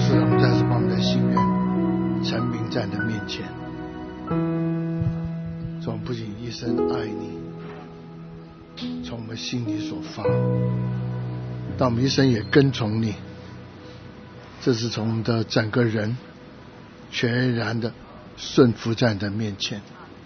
是我们再次把我们的心愿陈明在你的面前。主，我们不仅一生爱你，从我们心里所发，但我们一生也跟从你。这是从我们的整个人全然的顺服在你的面前。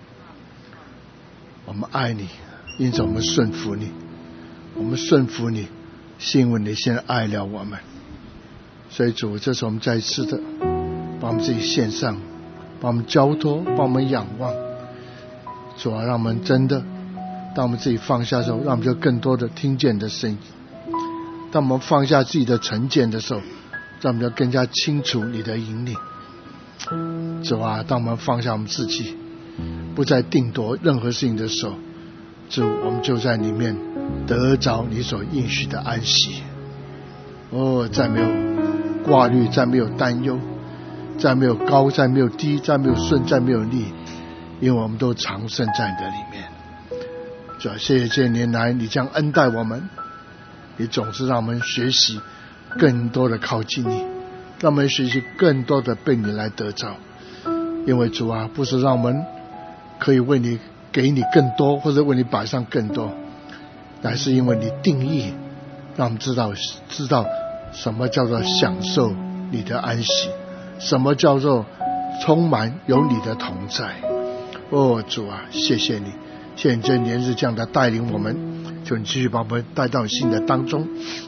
我们爱你，因此我们顺服你。我们顺服你，是因为你先爱了我们。所以主，这是我们再一次的把我们自己献上，把我们交托，把我们仰望。主啊，让我们真的当我们自己放下的时候，让我们就更多的听见你的声音。当我们放下自己的成见的时候，让我们就更加清楚你的引领。主啊，当我们放下我们自己，不再定夺任何事情的时候，主，我们就在里面得着你所应许的安息。再没有挂虑，再没有担忧，再没有高，再没有低，再没有顺，再没有逆，因为我们都常胜在你的里面。主啊，谢谢这些年来你将恩待我们，你总是让我们学习更多的靠近你，让我们学习更多的被你来得着。因为主啊，不是让我们可以为你给你更多，或者为你摆上更多，乃是因为你定义，让我们知道什么叫做享受你的安息，什么叫做充满有你的同在。主啊，谢谢你，谢谢你这年日这样的带领我们，求你继续把我们带到新的当中。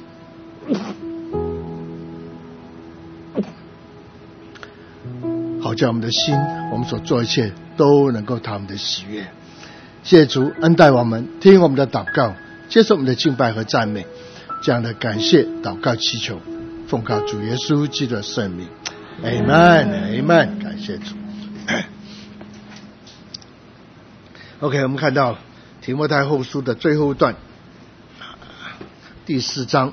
好叫我们的心，我们所做一切都能够讨我们的喜悦。谢谢主恩待我们，听我们的祷告，接受我们的敬拜和赞美。这样的感谢祷告祈求，奉靠主耶稣基督的圣名。 Amen Amen， 感谢主。OK， 我们看到提摩太后书的最后一段，第4章，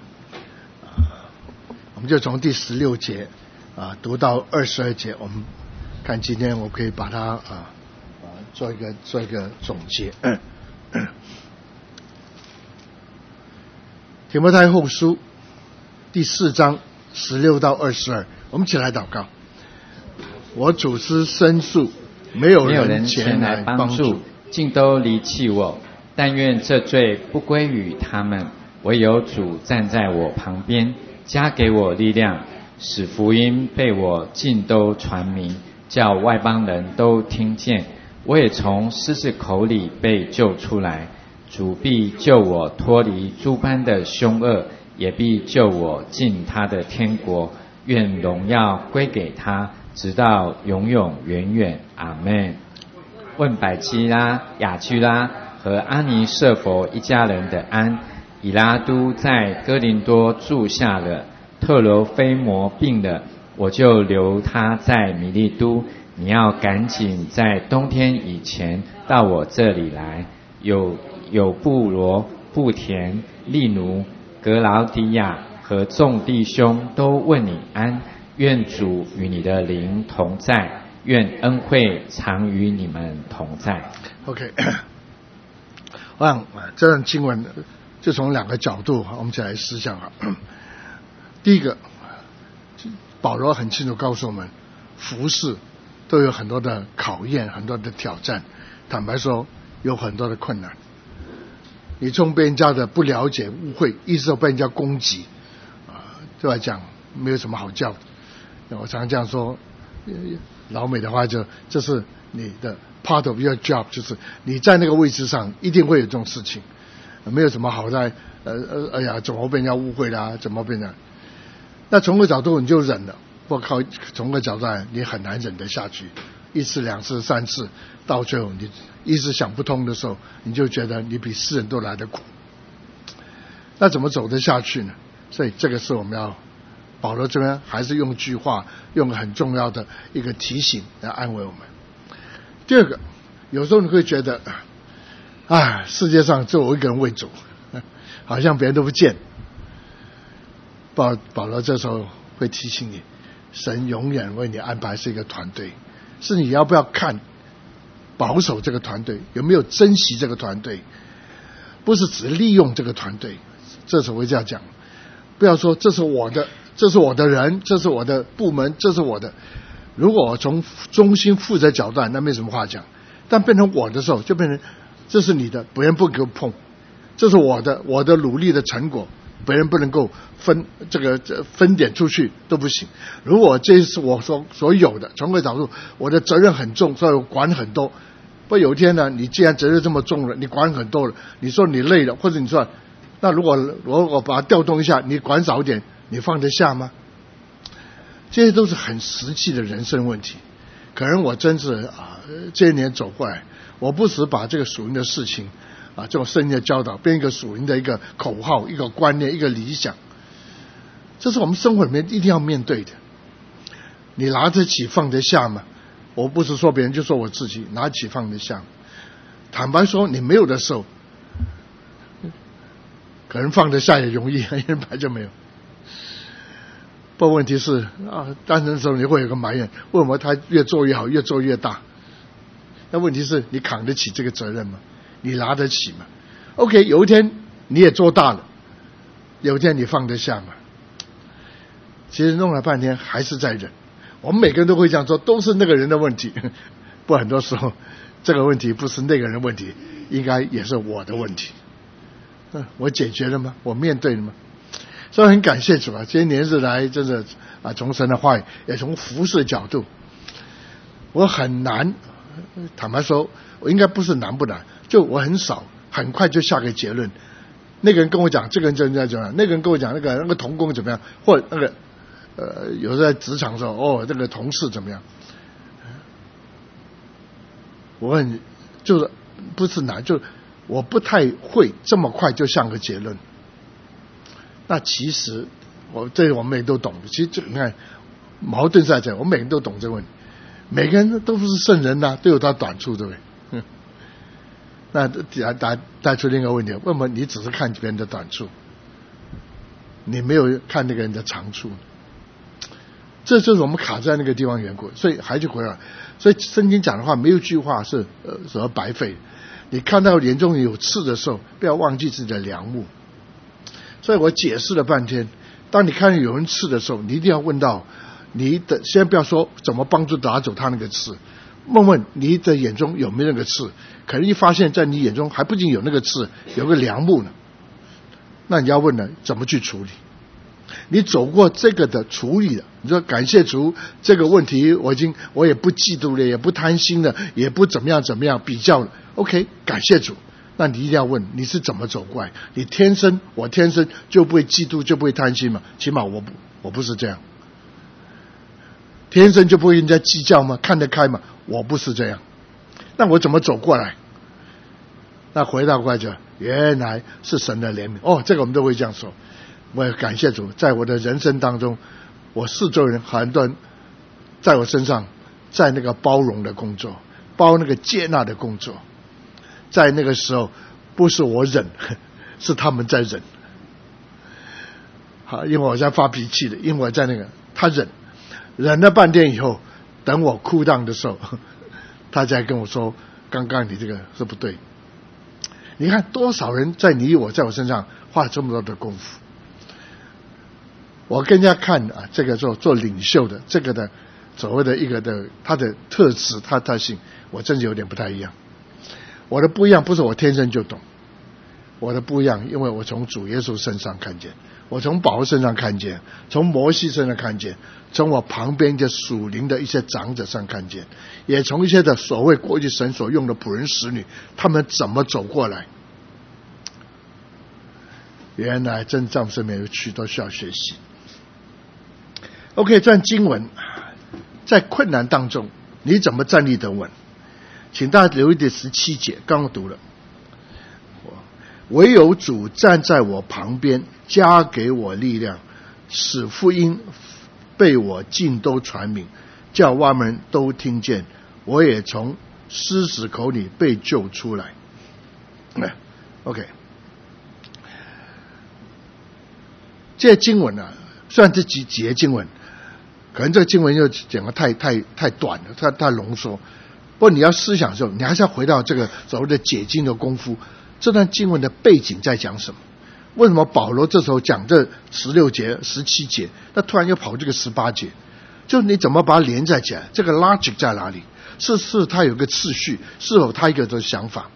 我们就从第16节读到22节。我们看今天我可以把它做一个总结。提摩太后书第4章16到22，我们一起来祷告。我主之申诉，没有人前来帮助， 尽都离弃我。但愿这罪不归于他们，唯有主站在我旁边，加给我力量，使福音被我尽都传明，叫外邦人都听见。我也从狮子口里被救出来，主必救我脱离诸般的凶恶，也必救我进他的天国。愿荣耀归给他，直到永永远远。阿们。问百基拉、雅居拉和阿尼舍佛一家人的安。以拉都在哥林多住下了，特罗菲摩病了，我就留他在米利都。你要赶紧在冬天以前到我这里来。有布罗、布田、利奴、格劳迪亚和众弟兄都问你安。愿主与你的灵同在，愿恩惠常与你们同在。 OK， 我想这段经文就从2个角度我们一起来思想。第一个，保罗很清楚告诉我们，服事都有很多的考验，很多的挑战，坦白说有很多的困难。你从被人家的不了解、误会，一直都被人家攻击对我来讲没有什么好叫的。我常常这样说，老美的话这是你的 part of your job， 就是你在那个位置上一定会有这种事情，没有什么好在哎呀怎么被人家误会啦，怎么被人家。那从个角度你就忍了，不靠从个角度来你很难忍得下去，1次2次3次，到最后你一直想不通的时候，你就觉得你比世人都来得苦。那怎么走得下去呢？所以这个是我们要保罗这边还是用句话，用很重要的一个提醒来安慰我们。第二个，有时候你会觉得世界上只有我一个人为主，好像别人都不见。保罗这时候会提醒你，神永远为你安排是一个团队，是你要不要看保守这个团队，有没有珍惜这个团队，不是只利用这个团队。这时候会这样讲，不要说这是我的， 这是我的人，这是我的部门，这是我的。如果我从中心负责角度，那没什么话讲。但变成我的时候，就变成这是你的，别人不给我碰；这是我的努力的成果，别人不能够分点出去都不行。如果这是我所有的，从这个角度，我的责任很重，所以我管很多。不有一天呢，你既然责任这么重了，你管很多了，你说你累了，或者你说那如果我把它调动一下，你管少一点，你放得下吗？这些都是很实际的人生问题。可能我真是这些年走过来，我不时把这个属灵的事情这种圣经的教导变一个属灵的一个口号、一个观念、一个理想。这是我们生活里面一定要面对的。你拿得起放得下吗？我不是说别人，就说我自己，拿起放得下。坦白说，你没有的时候，可能放得下也容易，因为本来就没有。不过问题是单身的时候你会有个埋怨，为什么他越做越好，越做越大？那问题是你扛得起这个责任吗？你拿得起吗 ？OK， 有一天你也做大了，有一天你放得下吗？其实弄了半天还是在忍。我们每个人都会这样说，都是那个人的问题。不过很多时候这个问题不是那个人的问题，应该也是我的问题。我解决了吗？我面对了吗？所以很感谢主这些年日来真的从神的话语，也从服事的角度，我很难，坦白说，我应该不是难不难，就我很少很快就下个结论。那个人跟我讲这个人怎么样，那个人跟我讲那个同工怎么样，或者那个有时候在职场的时候这个同事怎么样，我很就是不是难，就我不太会这么快就下个结论。那其实我们也都懂，其实你看矛盾在这，我们每个人都懂这个问题，每个人都不是圣人都有他短处，对不对？那带出另一个问题，为什么你只是看别人的短处，你没有看那个人的长处？这就是我们卡在那个地方缘故。所以还是回来，所以圣经讲的话没有一句话是什么白费。你看到眼中有刺的时候，不要忘记自己的梁木。所以我解释了半天，当你看到有人刺的时候，你一定要问到你的，先不要说怎么帮助打走他那个刺，问问你的眼中有没有那个刺。可能一发现在你眼中还不仅有那个刺，有个梁木呢，那你要问了怎么去处理。你走过这个的处理了，你说感谢主，这个问题我也不嫉妒了，也不贪心了，也不怎么样比较了 OK， 感谢主。那你一定要问你是怎么走过来。我天生就不会嫉妒，就不会贪心嘛？起码我不是这样。天生就不会跟人家计较吗？看得开吗？我不是这样。那我怎么走过来？那回到过来就原来是神的怜悯。这个我们都会这样说。我也感谢主，在我的人生当中，我四周人很多人在我身上，在那个包容的工作，包那个接纳的工作。在那个时候不是我忍，是他们在忍。好，因为我在发脾气的，因为我在那个他忍了半天以后，等我哭荡的时候，他才跟我说刚刚你这个是不对。你看多少人在我身上花了这么多的功夫。我跟人家看这个做领袖的这个的所谓的一个的他的特质他特性，我真是有点不太一样。我的不一样不是我天生就懂，我的不一样因为我从主耶稣身上看见，我从保罗身上看见，从摩西身上看见，从我旁边的属灵的一些长者上看见，也从一些的所谓过去神所用的仆人使女，他们怎么走过来。原来真正上面有许多需要学习。OK， 这段经文在困难当中你怎么站立得稳？请大家留意的17节，刚刚读了。唯有主站在我旁边，加给我力量，使福音被我尽都传明，叫万民都听见，我也从狮子口里被救出来。OK， 这经文虽然这几节经文，可能这个经文又讲得太短了，太浓缩。不过你要思想的时候，你还是要回到这个所谓的解经的功夫。这段经文的背景在讲什么？ 为什么保罗这时候讲这16节、17节，那突然又跑这个18节？就你怎么把它连在起来？这个 logic 在哪里？是他有个次序，是否他一个的想法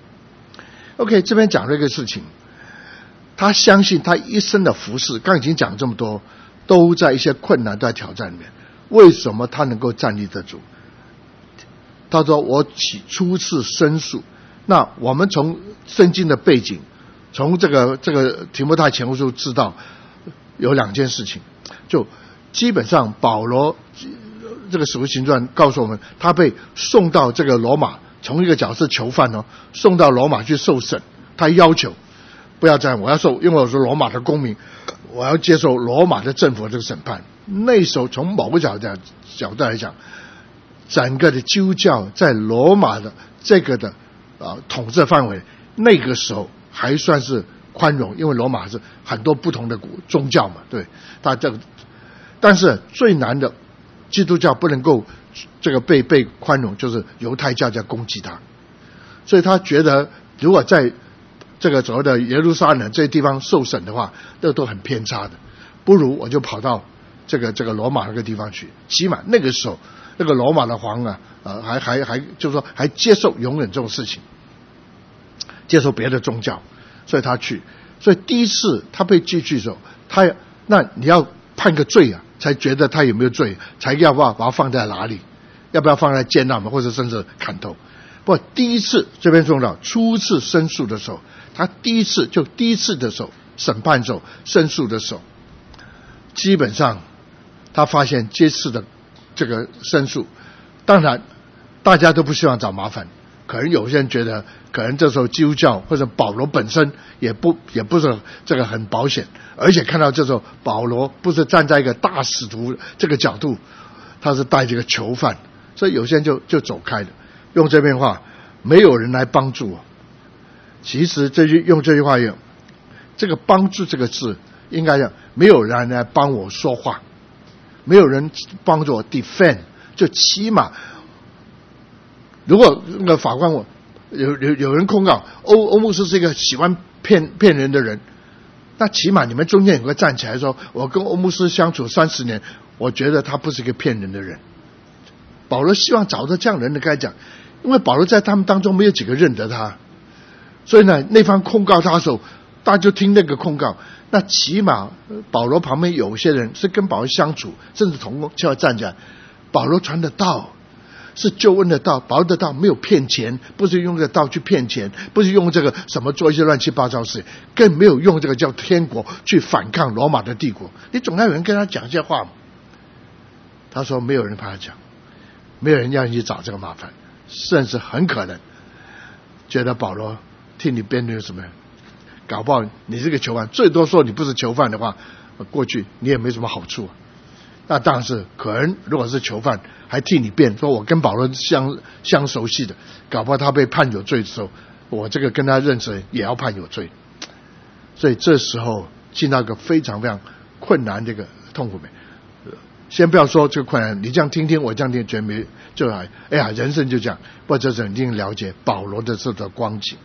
？OK， 这边讲这个事情，他相信他一生的服事，刚已经讲这么多，都在一些困难、在挑战里面。为什么他能够站立得住？他说：“我初次申诉。”那我们从圣经的背景，从这个提摩太前后书知道有2件事情，就基本上保罗这个使徒行传告诉我们，他被送到这个罗马，从一个角色囚犯送到罗马去受审。他要求不要这样，我要因为我是罗马的公民，我要接受罗马的政府的这个审判。那时候从某个角度来讲，整个的基督教在罗马的这个的统治范围，那个时候还算是宽容，因为罗马是很多不同的宗教嘛，对，但是最难的，基督教不能够这个被宽容，就是犹太教在攻击他，所以他觉得如果在这个所谓的耶路撒冷这些地方受审的话，那都很偏差的，不如我就跑到这个罗马那个地方去，起码那个时候那个罗马的皇还就是说还接受容忍这种事情，接受别的宗教，所以他去。所以第一次他被寄去的时候，那你要判个罪啊，才觉得他有没有罪，才要不要把他放在哪里，要不要放在监那么，或者甚至砍头。不过第一次这边重要，初次申诉的时候，他第一次的时候审判的时候申诉的时候，基本上他发现这次的这个申诉，当然大家都不希望找麻烦，可能有些人觉得可能这时候基督教或者保罗本身也不是这个很保险，而且看到这时候保罗不是站在一个大使徒这个角度，他是带这个囚犯，所以有些人就走开了。用这边话，没有人来帮助我。其实用这句话用这个帮助这个字，应该讲没有人来帮我说话，没有人帮助我 defend， 就起码如果那个法官有人控告欧牧师是一个喜欢骗人的人，那起码你们中间有个站起来说，我跟欧牧师相处30年，我觉得他不是一个骗人的人。保罗希望找到这样的人跟他讲，因为保罗在他们当中没有几个认得他，所以呢，那方控告他的时候，大家就听那个控告。那起码保罗旁边有些人是跟保罗相处，甚至同工就要站起来。保罗传的道是救恩的道，保罗的道没有骗钱，不是用这个道去骗钱，不是用这个什么做一些乱七八糟事，更没有用这个叫天国去反抗罗马的帝国。你总要有人跟他讲一些话嘛。他说没有人怕他讲，没有人要你去找这个麻烦，甚至很可能觉得保罗替你辩论什么，搞不好你这个囚犯，最多说你不是囚犯的话，过去你也没什么好处。那当然是可能，如果是囚犯还替你辩，说我跟保罗相熟悉的，搞不好他被判有罪的时候，我这个跟他认识也要判有罪。所以这时候进到一个非常非常困难这个痛苦里面。先不要说这个困难，你这样听听，我这样听，觉得没就哎呀，人生就这样。不过这是一定了解保罗的这个光景，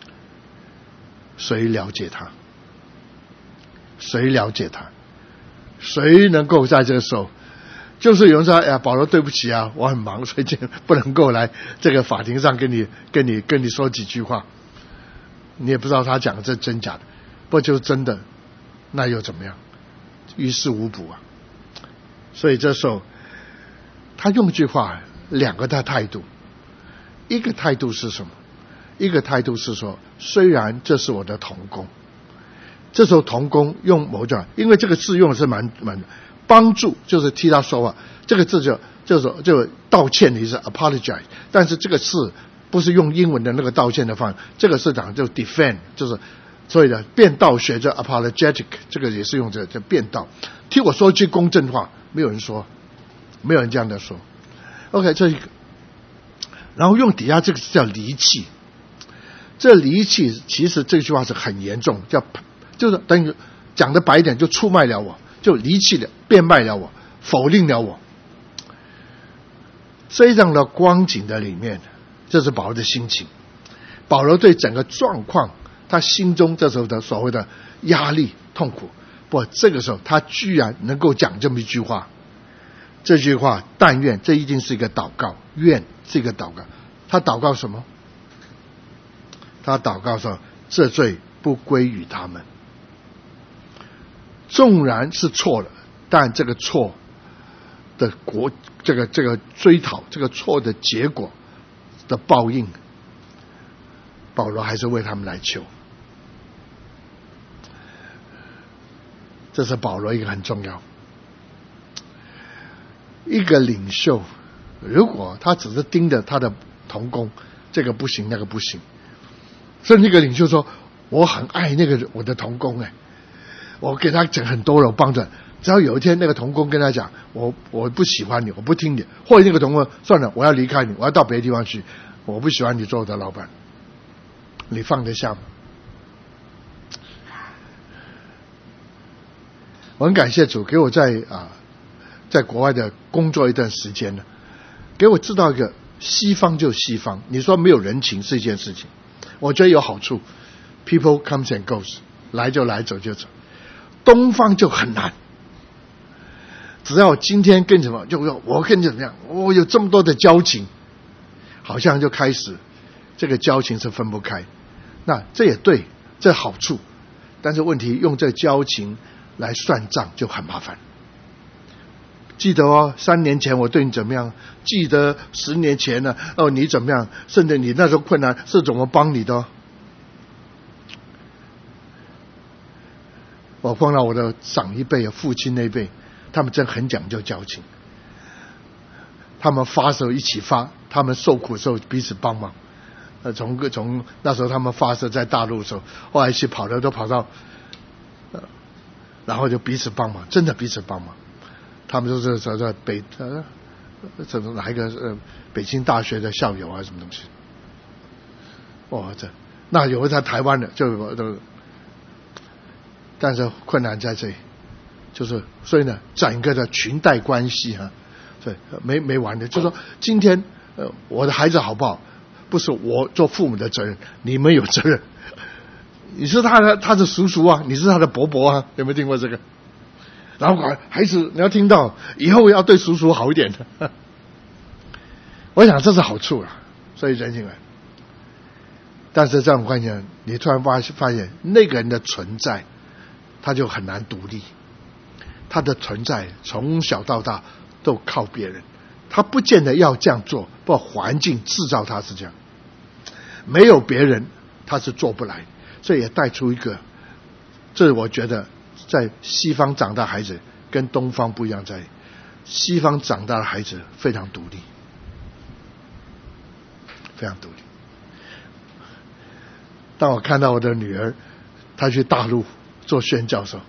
谁了解他？谁了解他？谁能够在这个时候，就是有人说，哎呀，保罗对不起啊，我很忙，所以不能够来这个法庭上跟你说几句话。你也不知道他讲的这真假的，不过就是真的，那又怎么样？于事无补啊。所以这时候他用一句话，2个态度。一个态度是什么？一个态度是说，虽然这是我的同工，这时候同工用某种，因为这个字用的是蛮帮助，就是替他说话。这个字就道歉的意思 apologize， 但是这个字不是用英文的那个道歉的方式，这个是讲就 defend， 就是所以的辩道学叫 apologetic， 这个也是用这个叫辩道。替我说一句公正话，没有人说，没有人这样的说。OK， 这一个，然后用底下这个叫离弃。这离弃其实这句话是很严重，就是等于讲的白一点，就出卖了我，就离弃了，变卖了我，否定了我。这样的光景的里面，这是保罗的心情。保罗对整个状况他心中这时候的所谓的压力痛苦，不，这个时候他居然能够讲这么一句话，这句话但愿，这一定是一个祷告，愿是一个祷告。他祷告什么？他祷告说这罪不归于他们，纵然是错了，但这个错的这个追讨，这个错的结果的报应，保罗还是为他们来求。这是保罗一个很重要。一个领袖如果他只是盯着他的同工，这个不行那个不行，甚至一个领袖说我很爱那个我的同工，我给他讲很多了，我帮着，只要有一天那个同工跟他讲我不喜欢你，我不听你，或者那个同工算了，我要离开你，我要到别的地方去，我不喜欢你做我的老板，你放得下吗？我很感谢主给我在国外的工作一段时间呢，给我知道一个西方就西方，你说没有人情是一件事情，我觉得有好处， people comes and goes， 来就来走就走。东方就很难，只要今天跟什么就我跟你怎么样，我有这么多的交情，好像就开始这个交情是分不开。那这也对，这好处，但是问题用这交情来算账就很麻烦。记得3年前我对你怎么样，记得10年前呢，你怎么样，甚至你那时候困难是怎么帮你的。我碰到我的长一辈父亲那辈，他们真很讲究交情，他们发的时候一起发，他们受苦的时候彼此帮忙。从那时候他们发射在大陆的时候，后来一起跑的都跑到然后就彼此帮忙，真的彼此帮忙。他们都是在这哪一个北京大学的校友啊，什么东西？那有在台湾的就但是困难在这里，就是所以呢，整个的裙带关系所以没完的。就是说，今天我的孩子好不好，不是我做父母的责任，你们有责任。你是他的叔叔啊，你是他的伯伯啊，有没有听过这个？然后孩子你要听到以后要对叔叔好一点的，我想这是好处啊，所以人情来。但是这种关系，你突然发现那个人的存在，他就很难独立，他的存在从小到大都靠别人，他不见得要这样做，不过环境制造他是这样，没有别人他是做不来。所以也带出一个，这我觉得在西方长大的孩子跟东方不一样，在西方长大的孩子非常独立，非常独立。当我看到我的女儿她去大陆做宣教授，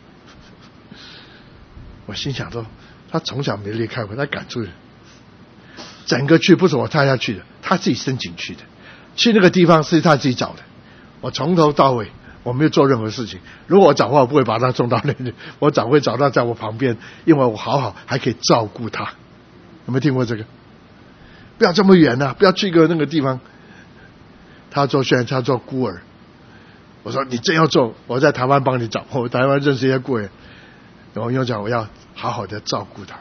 我心想说她从小没离开过，她敢出去，整个去不是我带她去的，她自己申请去的，去那个地方是她自己找的，我从头到尾我没有做任何事情。如果我找的话，我不会把她送到那里，我早会找到在我旁边，因为我好还可以照顾她。有没有听过这个？不要这么远不要去一个那个地方。她做宣教，她做孤儿，我说你真要做，我在台湾帮你找，我台湾认识一些孤儿，我又讲我要好好的照顾她。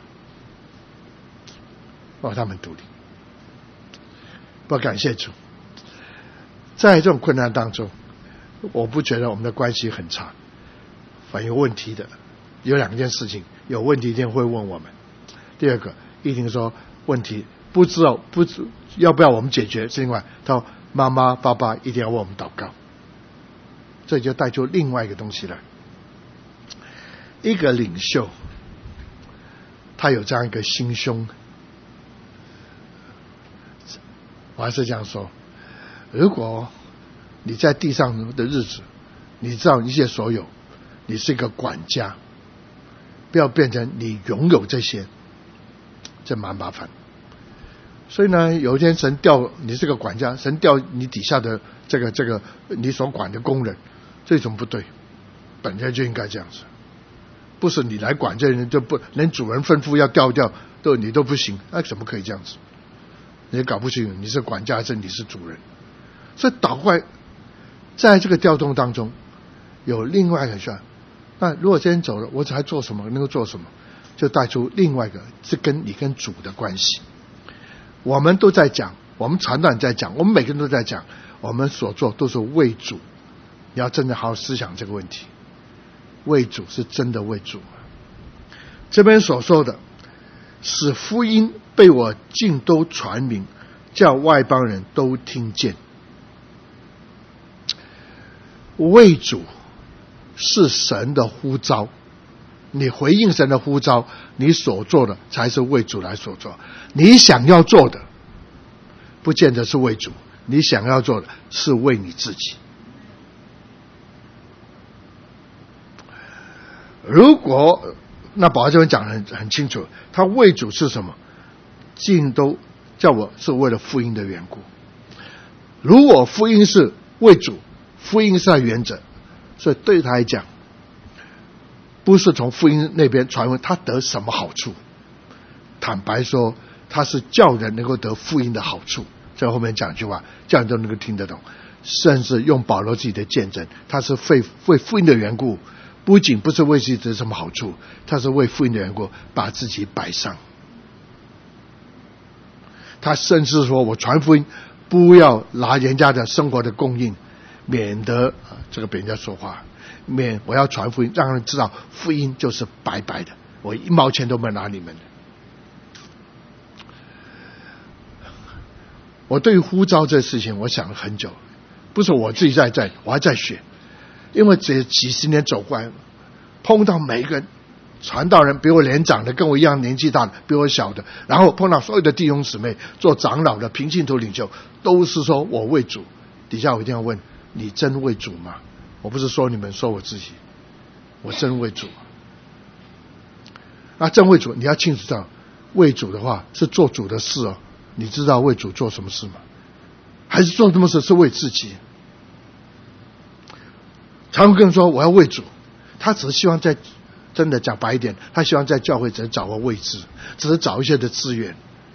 他们独立，不感谢主。在这种困难当中，我不觉得我们的关系很差，反映问题的有2件事情，有问题一定会问我们。第二个，一定说问题不知道要不要我们解决是另外，他说妈妈爸爸一定要为我们祷告，这就带出另外一个东西来。一个领袖他有这样一个心胸，我还是这样说，如果你在地上的日子，你知道一切所有，你是一个管家，不要变成你拥有这些，这蛮麻烦。所以呢，有一天神调你是个管家，神调你底下的这个你所管的工人，这种不对，本来就应该这样子，不是你来管这人就不连主人吩咐要调你都不行，那怎么可以这样子？你搞不清楚你是管家还是你是主人。所以倒过来在这个调动当中，有另外一个事。那如果今天走了，我还做什么？能够做什么？就带出另外一个，是跟你跟主的关系。我们都在讲，我们传道人在讲，我们每个人都在讲，我们所做都是为主。你要真的好好思想这个问题，为主是真的为主。这边所说的，使福音被我尽都传明，叫外邦人都听见。为主是神的呼召，你回应神的呼召，你所做的才是为主来所做。你想要做的不见得是为主，你想要做的是为你自己。如果那保罗这边讲得很清楚，他为主是什么？尽都叫我是为了福音的缘故。如果福音是为主，福音是他原则，所以对他来讲，不是从福音那边传闻，他得什么好处？坦白说，他是叫人能够得福音的好处。在后面讲一句话，叫人都能够听得懂。甚至用保罗自己的见证，他是为福音的缘故，不仅不是为自己得什么好处，他是为福音的缘故把自己摆上。他甚至说，我传福音不要拿人家的生活的供应，免得这个别人家说话，我要传福音，让人知道福音就是白白的，我1毛钱都没有拿你们的。我对于呼召这事情我想了很久，不是我自己在我还在学，因为这几十年走过来，碰到每一个人传道人，比我年长的，跟我一样年纪大的，比我小的，然后碰到所有的弟兄姊妹，做长老的、平信徒领袖，都是说我为主。底下我一定要问，你真为主吗？我不是说你们，说我自己，我真为主。那真为主，你要清楚知道，为主的话是做主的事哦。你知道为主做什么事吗？还是做什么事是为自己？常常跟人说我要为主，他只是希望在，真的讲白一点，他希望在教会只是找个位置，只是找一些的资源。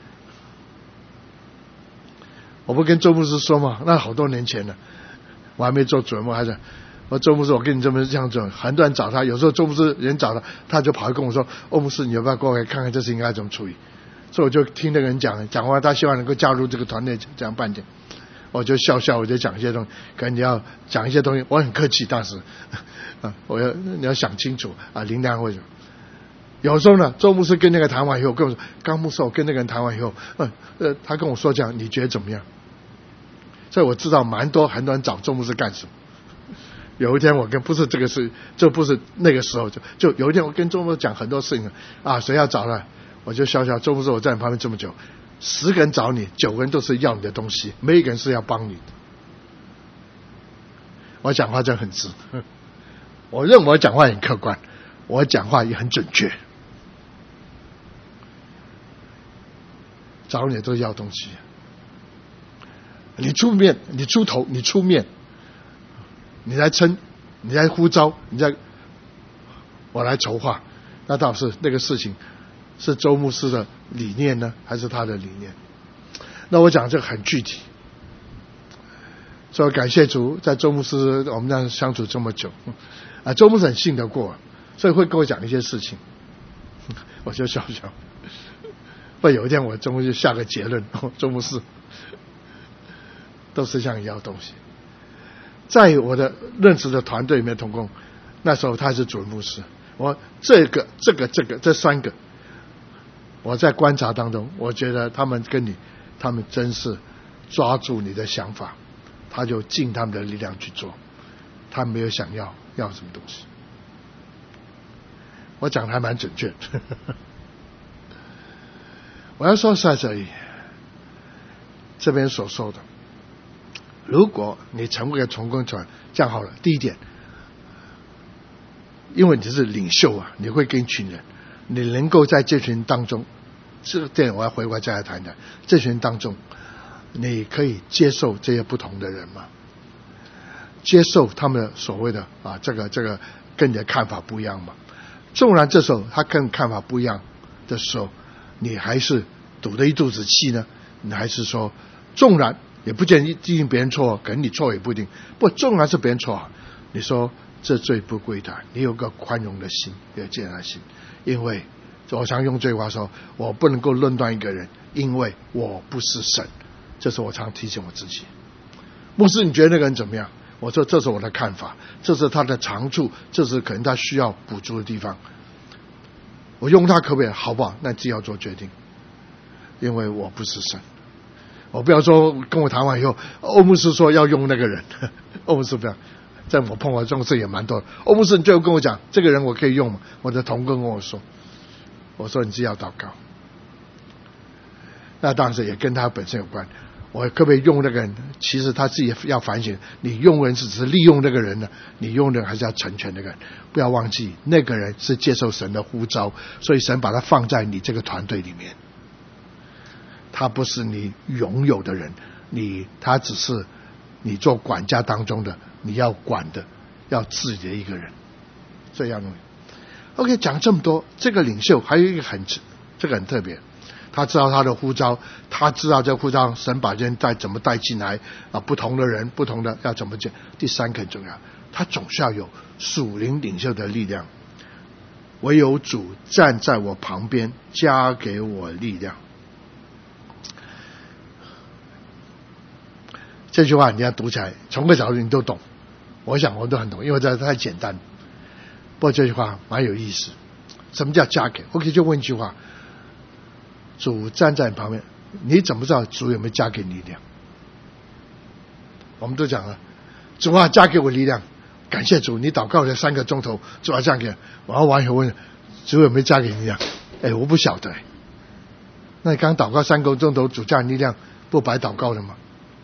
我不跟周牧师说嘛，那好多年前了，我还没做主任，我还是我周牧师，我跟你这样做，很多人找他，有时候周牧师人找他，他就跑来跟我说，欧牧师你要不要过来看看这事应该怎么处理？所以我就听那个人讲话，他希望能够加入这个团队，这样办点。我就笑，我就讲一些东西，可能你要讲一些东西，我很客气，但是你要想清楚啊，灵粮会。有时候呢，周牧师跟那个谈完以后，跟我说，刚牧师我跟那个人谈完以后，他跟我说这样，你觉得怎么样？所以我知道很多人找周牧师干什么。有一天我跟不是这个事，这不是那个时候，就有一天我跟周牧师讲很多事情啊，谁要找他？我就笑，周牧师我在你旁边这么久，10个人找你，9个人都是要你的东西，没一个人是要帮你的。我讲话真的很直，我认为我讲话很客观，我讲话也很准确。找你都要东西，你出面，你出头，你出面，你来撑，你来呼召，我来筹划，那倒是那个事情。是周牧师的理念呢，还是他的理念？那我讲这个很具体，所以感谢主，在周牧师我们这样相处这么久啊，周牧师很信得过，所以会跟我讲一些事情，我就笑。不有一天我周牧师下个结论，周牧师都是向你要东西。在我的认识的团队里面同工，那时候他是主任牧师，我这3个。我在观察当中，我觉得他们真是抓住你的想法，他就尽他们的力量去做，他没有想要什么东西。我讲的还蛮准确我要说在这里，这边所说的，如果你成为一个同工团，这样好了，第一点，因为你是领袖啊，你会跟一群人，你能够在这群当中，这个点我要回过再来谈谈，这群当中你可以接受这些不同的人吗？接受他们所谓的这个跟你的看法不一样吗？纵然这时候他跟看法不一样的时候，你还是堵着一肚子气呢？你还是说纵然也不见一定别人错，可能你错也不一定，不重要是别人错。你说这罪不归他，你有个宽容的心，有接纳心，因为我常用这句话说，我不能够论断一个人，因为我不是神。这是我常提醒我自己。牧师，你觉得那个人怎么样？我说这是我的看法，这是他的长处，这是可能他需要补足的地方。我用他可不可以？好不好？那自己要做决定，因为我不是神。我不要说跟我谈完以后，欧牧师说要用那个人，欧牧师不要。在我碰到这种事也蛮多的。欧牧师你最后跟我讲，这个人我可以用吗？我的同工跟我说，我说你自己要祷告。那当然也跟他本身有关。我可不可以用那个人？其实他自己要反省，你用人只是利用那个人呢，你用人还是要成全那个人。不要忘记，那个人是接受神的呼召，所以神把他放在你这个团队里面。他不是你拥有的人，他只是你做管家当中的你要管的、要治理的一个人。这样 OK， 讲这么多，这个领袖还有一个这个很特别。他知道他的呼召，他知道这呼召神把人怎么带进来啊，不同的人不同的要怎么讲。第三个很重要，他总是要有属灵领袖的力量。唯有主站在我旁边，加给我力量。这句话你要读起来，从个角度你都懂，我想我都很懂，因为这太简单。不过这句话蛮有意思，什么叫加给？我可以就问一句话。主站在你旁边，你怎么知道主有没有加给你力量？我们都讲了，主啊，加给我力量，感谢主，你祷告了3个钟头，主啊，加给我。然后网友问，主有没有加给你力量？我不晓得。那你刚祷告3个钟头，主加力量，不白祷告了吗？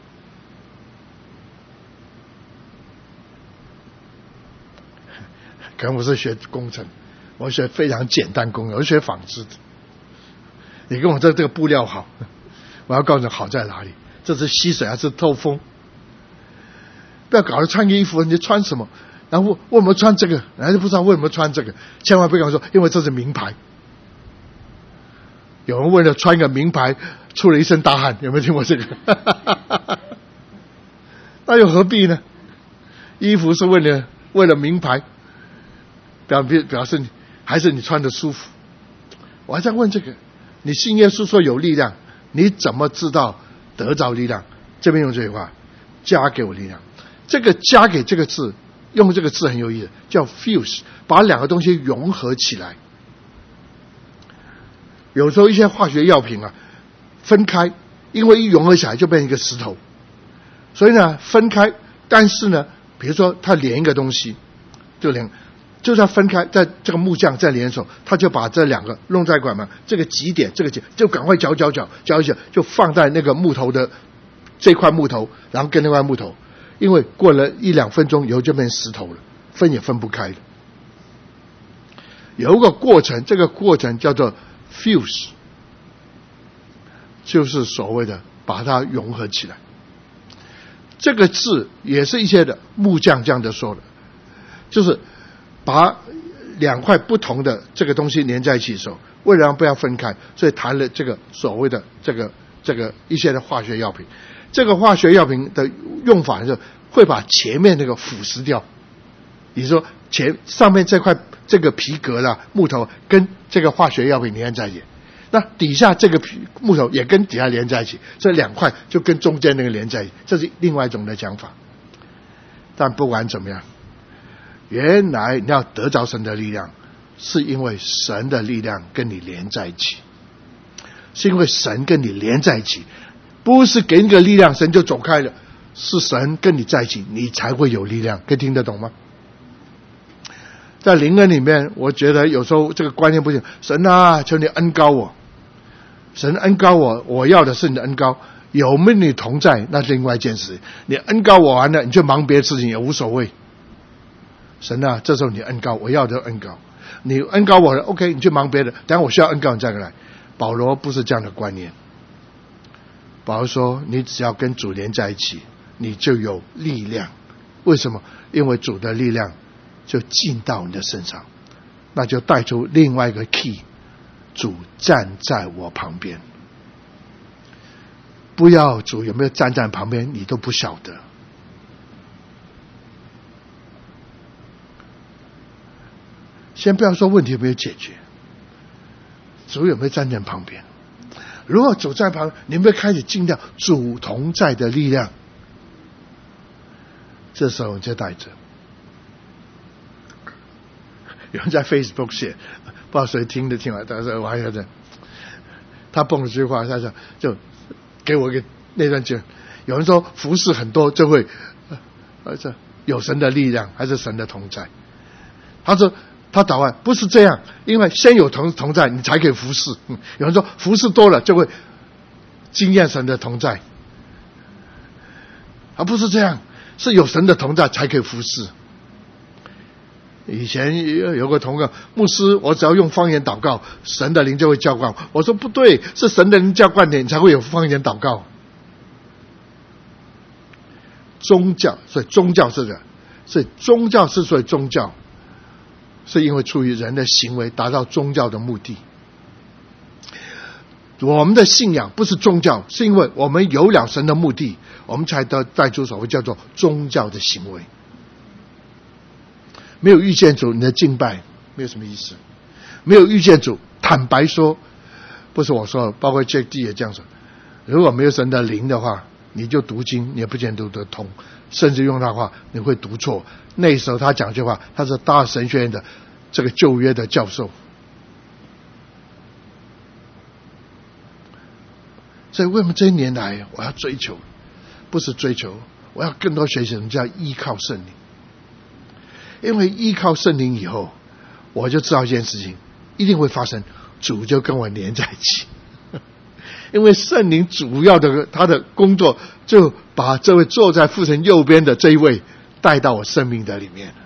可能我是学工程，我学非常简单工程，我学纺织的。你跟我这个布料好，我要告诉你好在哪里？这是吸水还是透风？不要搞得穿个衣服，你穿什么？然后为什么穿这个？还是不知道为什么穿这个？千万不要说，因为这是名牌。有人为了穿个名牌出了一身大汗，有没有听过这个？那又何必呢？衣服是为了名牌，表示你还是你穿的舒服。我还在问这个。你信耶稣说有力量，你怎么知道得着力量？这边用这句话，加给我力量。这个加给这个字，用这个字很有意思，叫 fuse， 把2个东西融合起来。有时候一些化学药品分开，因为一融合起来就变成一个石头，所以呢分开，但是呢，比如说它连一个东西，就是要分开，在这个木匠在连的时候，他就把这2个弄在一块嘛，这个极点，这个极就赶快搅一搅，就放在那个木头的这块木头，然后跟那块木头，因为过了1-2分钟以后就变石头了，分也分不开了。有一个过程，这个过程叫做 fuse， 就是所谓的把它融合起来。这个字也是一些的木匠这样的说的，就是把2块不同的这个东西连在一起的时候，为了让不要分开，所以谈了这个所谓的这个一些的化学药品。这个化学药品的用法是会把前面那个腐蚀掉，也就是说上面这块这个皮革啦木头跟这个化学药品连在一起，那底下这个木头也跟底下连在一起，这2块就跟中间那个连在一起，这是另外一种的讲法。但不管怎么样，原来你要得着神的力量，是因为神的力量跟你连在一起，是因为神跟你连在一起，不是给你个力量神就走开了，是神跟你在一起，你才会有力量。可以听得懂吗？在灵恩里面，我觉得有时候这个观念不行。神啊，求你恩膏我，神恩膏我，我要的是你的恩膏，有没有你同在那是另外一件事。你恩膏我完了，你就忙别的事情也无所谓。神啊，这时候你恩膏，我要的恩膏，你恩膏我了 OK， 你去忙别的，等下我需要恩膏你再来。保罗不是这样的观念，保罗说你只要跟主连在一起，你就有力量。为什么？因为主的力量就进到你的身上，那就带出另外一个 key， 主站在我旁边。 不要主有没有站在旁边，你都不晓得。先不要说问题有没有解决，主有没有站在旁边？如果主在旁边，你有没有开始经历主同在的力量？这时候你就带着。有人在 Facebook 写，不知道谁听得进来，但是我还有这，他蹦了句话，他说就给我一个那段经，有人说服侍很多就会这有神的力量，还是神的同在？他说他祷告不是这样，因为先有同在，你才可以服侍。有人说服侍多了就会经验神的同在，不是这样，是有神的同在才可以服侍。以前有个同工牧师，我只要用方言祷告，神的灵就会浇灌。我说不对，是神的灵浇灌你，你才会有方言祷告。宗教，所以宗教是这个，所以宗教之所以宗教，是因为出于人的行为达到宗教的目的。我们的信仰不是宗教，是因为我们有了神的目的，我们才得带出所谓叫做宗教的行为。没有遇见主，你的敬拜没有什么意思。没有遇见主，坦白说，不是我说，包括 Jack D 也这样说，如果没有神的灵的话，你就读经你也不见得读得通，甚至用他话你会读错。那时候他讲这话，他是大神学院的这个旧约的教授。所以为什么这一年来我要追求，不是追求，我要更多学习什么叫依靠圣灵。因为依靠圣灵以后，我就知道一件事情一定会发生，主就跟我连在一起。因为圣灵主要的他的工作，就把这位坐在父神右边的这一位带到我生命的里面。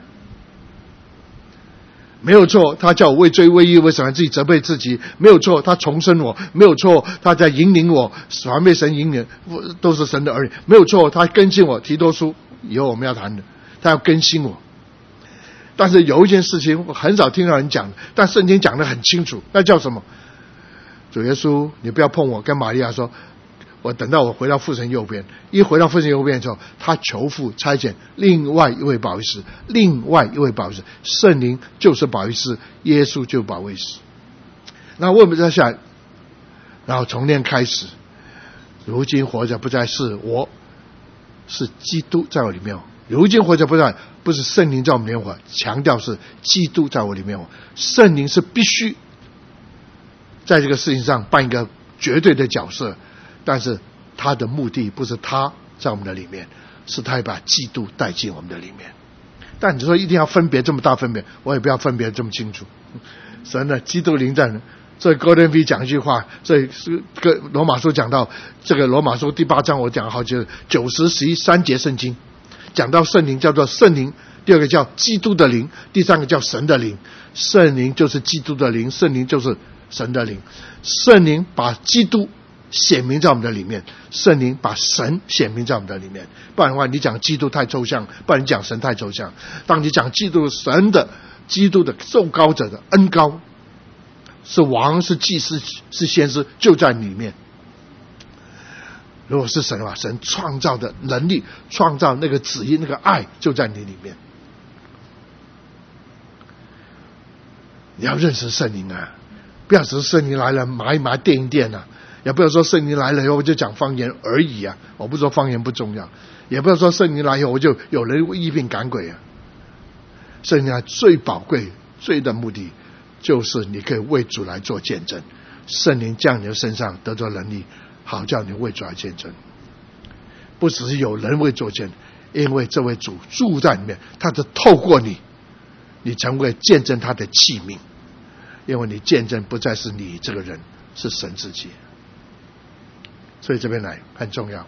没有错，他叫我为罪为义为审判自己责备自己，没有错，他重生我，没有错，他在引领我，凡被神引领都是神的儿女，没有错，他更新我。提多书以后我们要谈的，他要更新我。但是有一件事情我很少听到人讲，但圣经讲得很清楚，那叫什么？主耶稣，你不要碰我，跟玛利亚说，我等到我回到父神右边，一回到父神右边的时候，他求父差遣另外一位保惠师，另外一位保惠师，圣灵就是保惠师，耶稣就是保惠师。那我们再下来，然后从念开始，如今活着不再是我，是基督在我里面。如今活着不再不是圣灵在我们里面活，强调是基督在我里面活。圣灵是必须在这个事情上扮一个绝对的角色，但是他的目的不是他在我们的里面，是他要把基督带进我们的里面。但你说一定要分别这么大分别，我也不要分别这么清楚。神的基督灵在人，所以 Gordon V 讲一句话，所以罗马书讲到这个罗马书第8章，我讲好几个9、10、11 3节圣经讲到圣灵叫做圣灵，第二个叫基督的灵，第三个叫神的灵。圣灵就是基督的灵，圣灵就是神的灵。圣灵把基督显明在我们的里面，圣灵把神显明在我们的里面。不然的话，你讲基督太抽象，不然你讲神太抽象。当你讲基督神的基督的受膏者的恩膏，是王是祭司是先知，就在里面。如果是神的话，神创造的能力，创造那个旨意那个爱就在你里面。你要认识圣灵啊，不要只是圣灵来了麻一麻垫一垫啊，也不要说圣灵来了以后我就讲方言而已啊。我不说方言不重要，也不要说圣灵来以后我就有人医病赶鬼啊。圣灵来最宝贵最的目的就是你可以为主来做见证，圣灵降你的身上得着能力，好叫你为主来见证。不只是有人为做见证，因为这位主住在里面，他是透过你，你成为见证他的器皿，因为你见证不再是你这个人，是神自己。所以这边来很重要。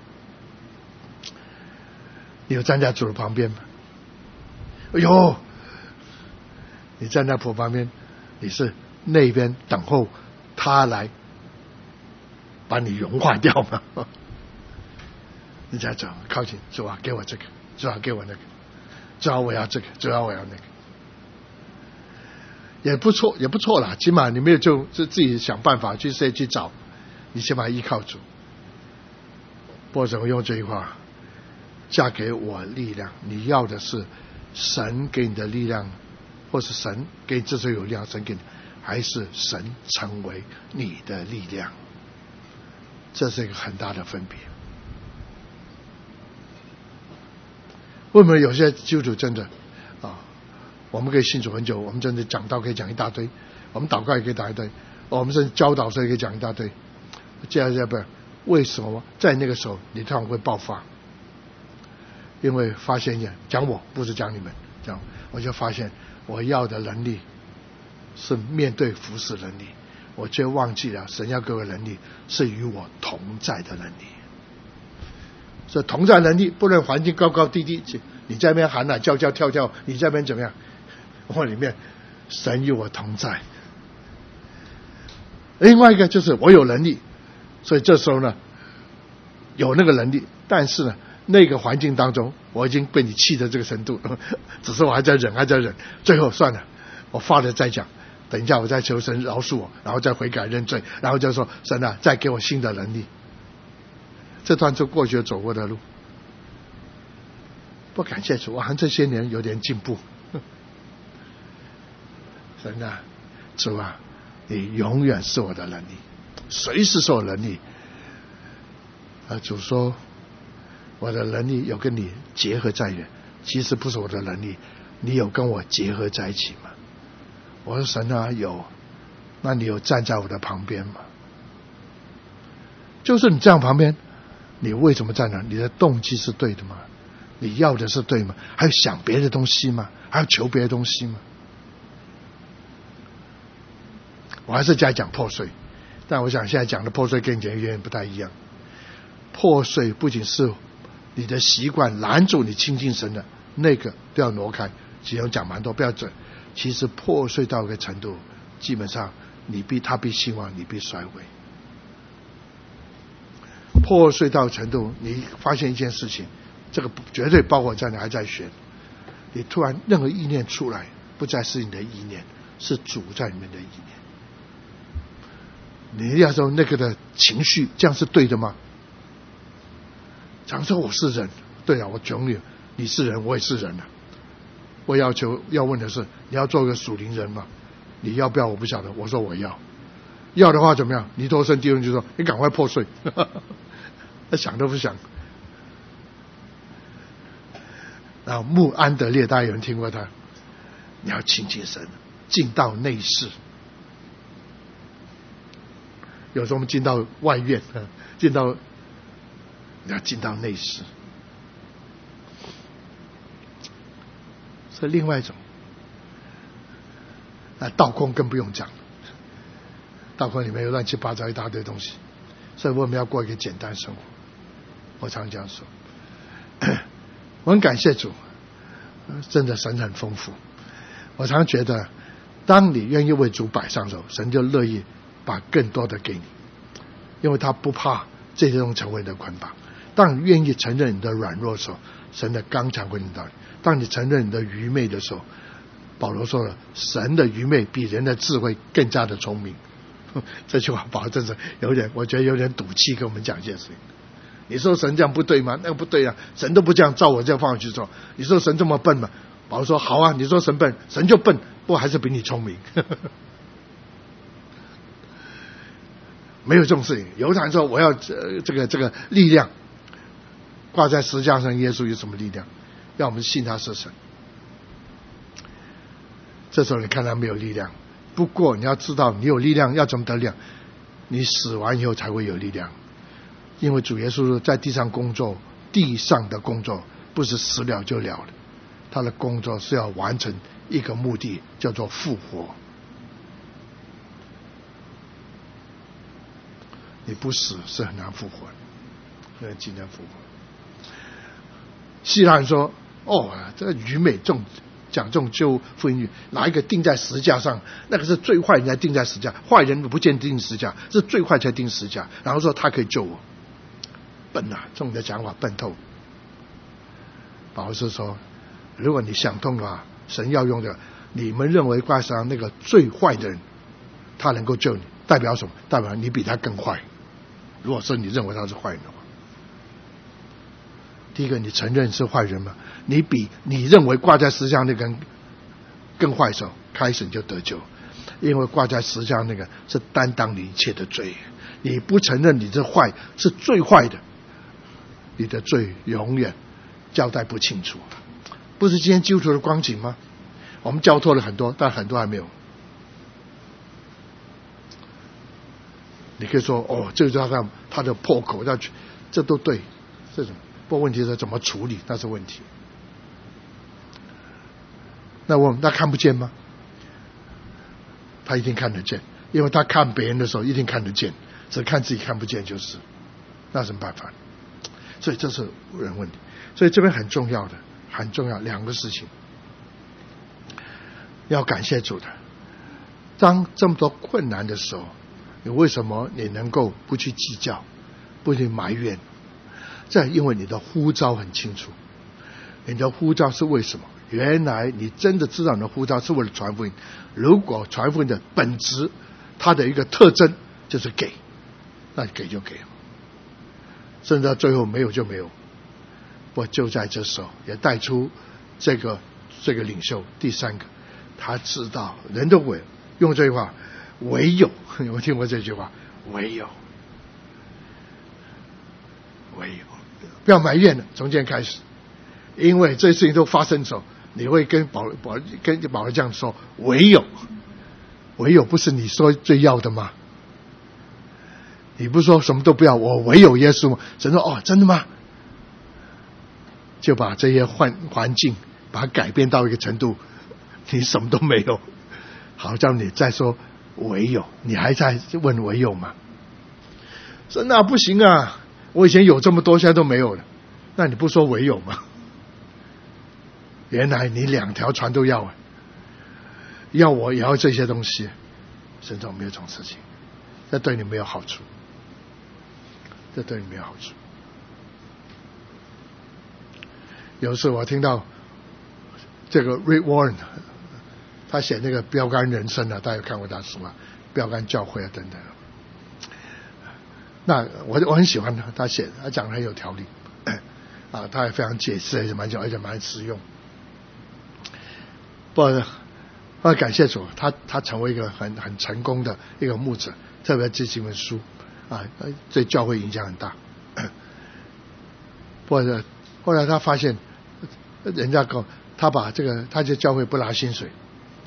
你有站在主的旁边吗？哎呦，你站在主旁边，你是那边等候他来把你融化掉吗？你在这靠近，主啊给我这个，主啊给我那个，主啊我要这个，主啊我要那个，也不错，也不错啦。起码你没有就自己想办法去找，你起码依靠主。 或者用这句话，加给我力量。你要的是神给你的力量，或是神给你之所以有力量，神给你，还是神成为你的力量？这是一个很大的分别。为什么有些基督徒真的我们可以信主很久，我们真的讲道可以讲一大堆，我们祷告也可以讲一堆，我们甚至教导时也可以讲一大堆。接下来不，为什么在那个时候你突然会爆发？因为发现讲我不是讲你们，讲我就发现我要的能力是面对服侍能力，我却忘记了神要给我的能力是与我同在的能力。所以同在能力，不论环境高高低低，你在那边喊叫跳跳，你在那边怎么样，我里面神与我同在。另外一个就是我有能力，所以这时候呢有那个能力，但是呢那个环境当中我已经被你气的这个程度，只是我还在忍，最后算了，我发了再讲，等一下我再求神饶恕我，然后再悔改认罪，然后就说神啊，再给我新的能力。这段就过去走过的路，不感谢主，好像这些年有点进步。神啊，主啊，你永远是我的能力，随时是我能力。主说我的能力有跟你结合在一起，其实不是我的能力，你有跟我结合在一起吗？我说神啊，有。那你有站在我的旁边吗？就是你这样旁边，你为什么站那？你的动机是对的吗？你要的是对吗？还有想别的东西吗？还要求别的东西吗？我还是在讲破碎，但我想现在讲的破碎跟以前有点不太一样。破碎不仅是你的习惯拦住你亲近神的那个都要挪开，其中讲蛮多，不要整。其实破碎到一个程度，基本上他必兴旺，你必衰微。破碎到程度，你发现一件事情，这个绝对包括在你还在学，你突然任何意念出来，不再是你的意念，是主在里面的意念。你要说那个的情绪，这样是对的吗？常说我是人，对啊，我永远你是人，我也是人啊。我要问的是，你要做个属灵人吗？你要不要？我不晓得。我说我要，要的话怎么样？尼托生弟兄就说：“你赶快破碎。”他想都不想。然后穆安德烈，大家有人听过他？你要亲近神，进到内室。有时候我们进到外院，你要进到内室。是另外一种。道空更不用讲，道空里面有乱七八糟一大堆东西，所以我们要过一个简单生活。我常这样说，我很感谢主，真的神很丰富。我常觉得，当你愿意为主摆上手，神就乐意把更多的给你，因为他不怕这些东西成为你的捆绑。当你愿意承认你的软弱的时候，神的刚强会领导你。当你承认你的愚昧的时候，保罗说了，神的愚昧比人的智慧更加的聪明。这句话保罗真是我觉得有点赌气跟我们讲一件事情。你说神这样不对吗？那个不对啊，神都不这样照我这样放去做。你说神这么笨吗？保罗说好啊，你说神笨，神就笨，不过还是比你聪明。没有这种事情。有人说我要这个力量挂在十字架上，耶稣有什么力量？要我们信他是神。这时候你看他没有力量，不过你要知道你有力量要怎么得力量？你死完以后才会有力量。因为主耶稣在地上工作，地上的工作不是死了就了了，他的工作是要完成一个目的，叫做复活。你不死是很难复活的，很难复活。希腊人说这个愚昧讲这种救福音语，哪一个钉在石架上？那个是最坏人才钉在石架，坏人不见钉石架，是最坏才钉石架。然后说他可以救我，笨啊！这种的讲法笨透。保罗是说，如果你想通的话，神要用的，你们认为挂上那个最坏的人，他能够救你，代表什么？代表你比他更坏。如果说你认为他是坏人的话， 第一个，你承认是坏人吗？你比你认为挂在十字架那个人更坏手，开始你就得救，因为挂在十字架那个是担当你一切的罪。你不承认你这坏是最坏的，你的罪永远交代不清楚。不是今天基督徒的光景吗？我们交托了很多，但很多还没有。你可以说哦，这就是他的破口，要去，这都对，这种。不过问题是怎么处理，那是问题。那看不见吗？他一定看得见，因为他看别人的时候一定看得见，只看自己看不见就是，那什么办法？所以这是人问题。所以这边很重要两个事情，要感谢主的。当这么多困难的时候，你为什么你能够不去计较，不去埋怨？这因为你的呼召很清楚，你的呼召是为什么？原来你真的知道你的呼召是为了传福音。如果传福音的本质，它的一个特征就是给，那给就给了，甚至到最后没有就没有。我就在这时候也带出这个领袖第三个，他知道人都会用这句话，唯有，我听过这句话，唯有，不要埋怨了，从今天开始，因为这些事情都发生的时候，你会跟保罗这样说，唯有不是你说最要的吗？你不是说什么都不要，我唯有耶稣吗？神说哦，真的吗？就把这些环境把它改变到一个程度，你什么都没有，好叫你再说唯有，你还在问唯有吗？说那不行啊，我以前有这么多，现在都没有了，那你不说唯有吗？原来你两条船都要啊，要我也要这些东西，神说没有这种事情，这对你没有好处，这对你没有好处。有时我听到这个 Rick Warren， 他写那个标杆人生啊，大家有看过他书啊，标杆教会啊等等。那我很喜欢他写的，他讲的很有条理啊，他也非常解释，而且蛮实用。不过感谢主，他成为一个很成功的一个牧者，特别这几本书啊，对教会影响很大。不过后来他发现，人家他把他就教会不拿薪水，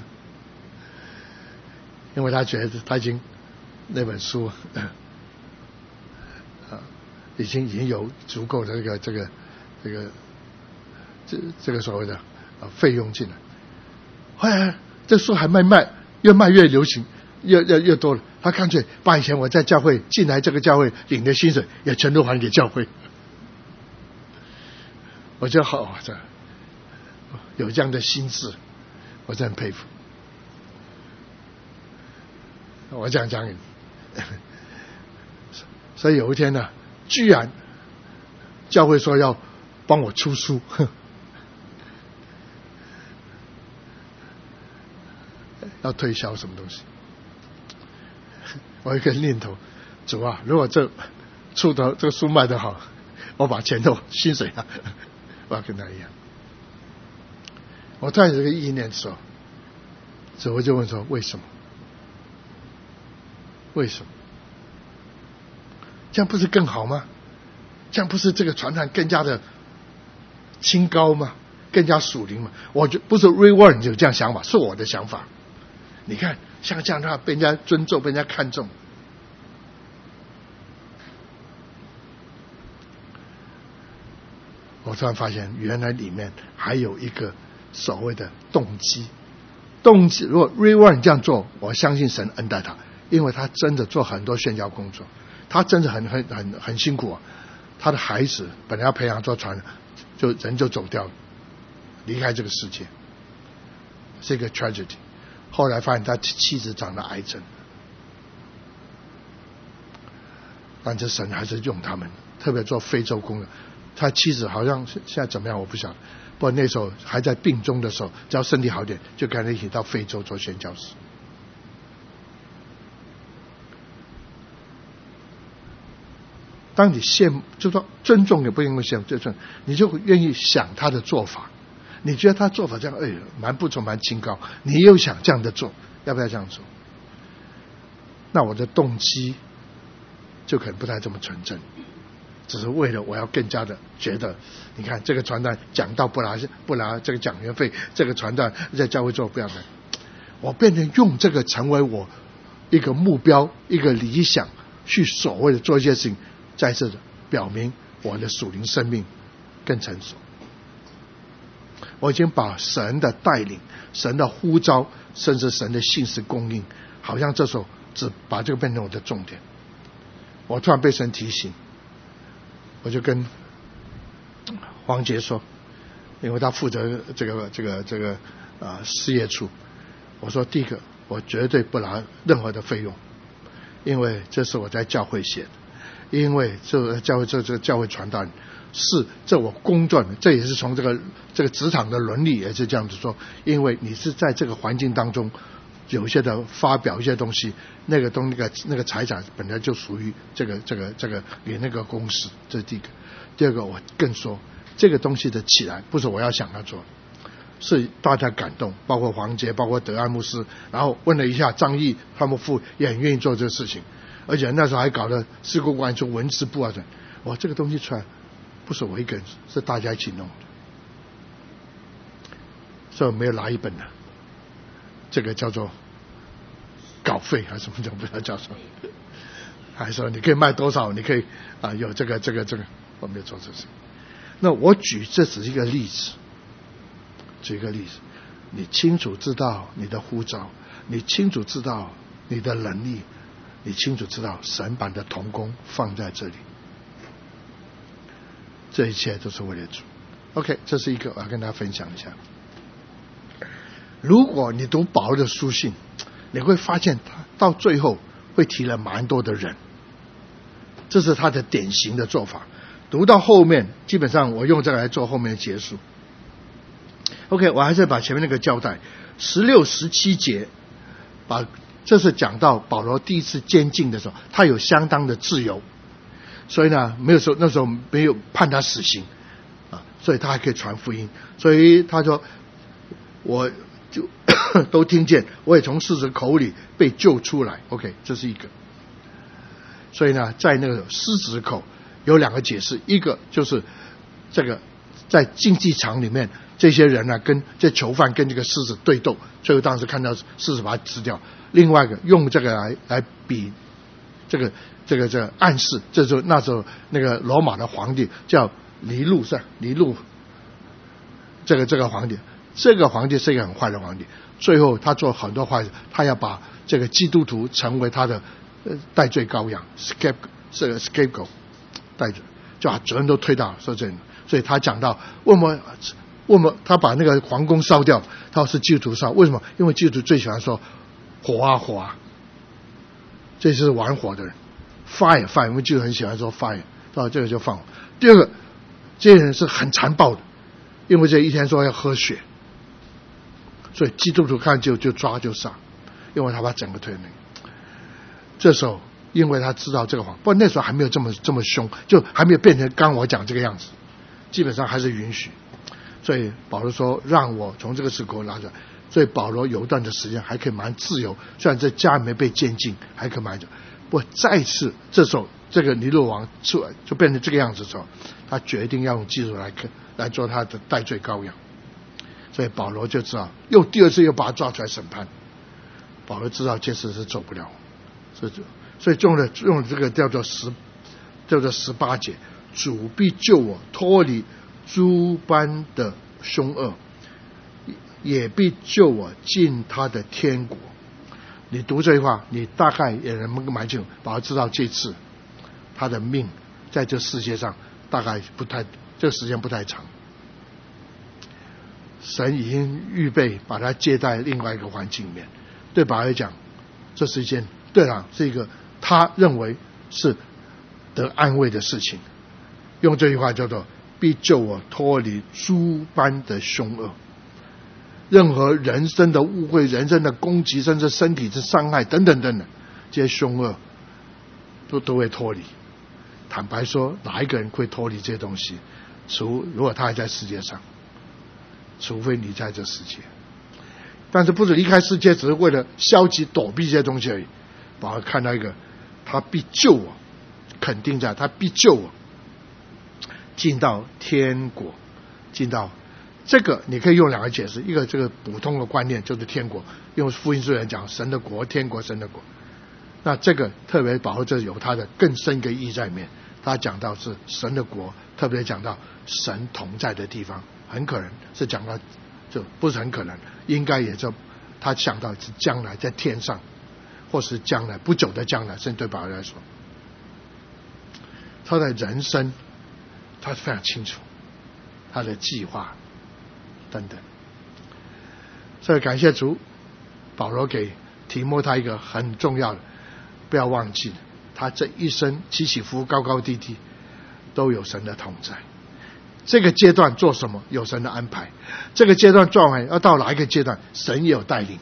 因为他觉得他已经那本书已经有足够的这个所谓的费用进来。后来这书还越卖越流行，越多了。他干脆把以前我在教会进来这个教会领的薪水也全都还给教会。我觉得好，有这样的心智，我真的很佩服。我这样讲，所以有一天呢，居然教会说要帮我出书，要推销什么东西。我一个念头，主啊，如果这个书卖得好，我把钱都薪水啊，我要跟他一样。我突然有这个意念的时候，所以我就问说：为什么？为什么？这样不是更好吗？这样不是这个传坛更加的清高吗？更加属灵吗？我就不是 Ray Warren 有这样想法，是我的想法。你看，像这样的话被人家尊重，被人家看重。我突然发现，原来里面还有一个所谓的动机。如果 Ray Warren 这样做，我相信神恩待他，因为他真的做很多宣教工作，他真的很辛苦啊。他的孩子本来要培养做传人，人就走掉了，离开这个世界，是一个 tragedy。后来发现他妻子长了癌症，但这神还是用他们，特别做非洲工人。他妻子好像现在怎么样我不晓得，不过那时候还在病中的时候，只要身体好点，就跟他一起到非洲做宣教士。 当你羡慕，就说尊重也不因为羡慕，你就愿意想他的做法。你觉得他做法这样，蛮不错，蛮清高，你又想这样的做，要不要这样做？那我的动机就可能不太这么纯正，只是为了我要更加的觉得，你看这个传单讲到不拿这个讲员费，这个传单在教会做不要的，我变成用这个成为我一个目标，一个理想，去所谓的做一些事情，在这表明我的属灵生命更成熟。我已经把神的带领、神的呼召，甚至神的信实供应，好像这时候只把这个变成我的重点。我突然被神提醒，我就跟黄杰说，因为他负责这个事业处，我说第一个，我绝对不拿任何的费用，因为这是我在教会写的，因为这教会这个教会传单是这我公正的，这也是从这个职场的伦理也是这样子说，因为你是在这个环境当中有一些的发表一些东西，那个财产本来就属于这个给那个公司，这是第一个。第二个，我更说这个东西的起来不是我要想要做，是大家感动，包括黄杰，包括德安牧师，然后问了一下张毅他们父也很愿意做这个事情，而且那时候还搞了事故关系文字部啊等，哇，这个东西出来不是我一个人，是大家一起弄的，所以我没有拿一本的，这个叫做稿费还是什么叫不知道叫什么，还说你可以卖多少，你可以有这个，我没有做这事。那我举这只是一个例子，举一个例子，你清楚知道你的呼召，你清楚知道你的能力，你清楚知道神把你的同工放在这里，这一切都是为了主。 OK， 这是一个我要跟大家分享一下。如果你读保罗的书信，你会发现他到最后会提了蛮多的人，这是他的典型的做法。读到后面基本上我用这个来做后面的结束。 OK， 我还是把前面那个交代16、17节，这是讲到保罗第一次监禁的时候，他有相当的自由，所以呢那时候没有判他死刑所以他还可以传福音。所以他说我就都听见，我也从狮子口里被救出来。 OK， 这是一个。所以呢在那个狮子口有两个解释，一个就是这个在竞技场里面这些人呢跟这囚犯跟这个狮子对斗，最后当时看到狮子把它吃掉。另外一个用这个来比这个暗示，这时候那时候那个罗马的皇帝叫尼禄，是尼禄，这个皇帝，这个皇帝是一个很坏的皇帝，最后他做很多坏事，他要把这个基督徒成为他的代罪羔羊 scapegoat 带着，就把责任都推到说这里。所以他讲到问我他把那个皇宫烧掉，他说是基督徒烧，为什么？因为基督徒最喜欢说火啊火啊，这是玩火的人 fire， 因为基督徒很喜欢说 fire， 到这个就放火。第二个，这些人是很残暴的，因为这一天说要喝血，所以基督徒看就抓就杀，因为他把整个推那个。这时候因为他知道这个谎，不过那时候还没有这么凶，就还没有变成刚我讲这个样子，基本上还是允许。所以保罗说让我从这个时口拿出来，所以保罗有一段的时间还可以蛮自由，虽然在家里面被监禁还可以蛮久。不过再次这时候这个尼禄王出来就变成这个样子的时候，他决定要用基督来做他的代罪羔羊。所以保罗就知道又第二次又把他抓出来审判，保罗知道这事是走不了，所以用了这个叫做18节，主必救我脱离诸般的凶恶，也必救我进他的天国。你读这句话，你大概也能蛮清楚，保罗知道这次他的命在这世界上大概这个时间不太长，神已经预备把他接在另外一个环境里面。对保罗来讲，这是一件是一个他认为是得安慰的事情。用这句话叫做必救我脱离诸般的凶恶，任何人生的误会、人生的攻击，甚至身体的伤害等等等等，这些凶恶都会脱离， 坦白说，哪一个人会脱离这些东西？如果他还在世界上，除非你在这世界。但是不是离开世界只是为了消极躲避这些东西而已。保罗看到一个，他必救我，肯定在他必救我进到天国，进到这个你可以用两个解释，一个这个普通的观念就是天国，用福音书来讲神的国，天国，神的国。那这个特别保罗这有他的更深一个意义在里面，他讲到是神的国，特别讲到神同在的地方，很可能是讲到，就不是很可能，应该也就他想到是将来在天上，或是将来不久的将来，甚至对保罗来说，他的人生他是非常清楚，他的计划等等。所以感谢主，保罗给提摩太一个很重要的，不要忘记他这一生起起伏伏高高低低都有神的同在。这个阶段做什么有神的安排，这个阶段做完要到哪一个阶段神也有带领。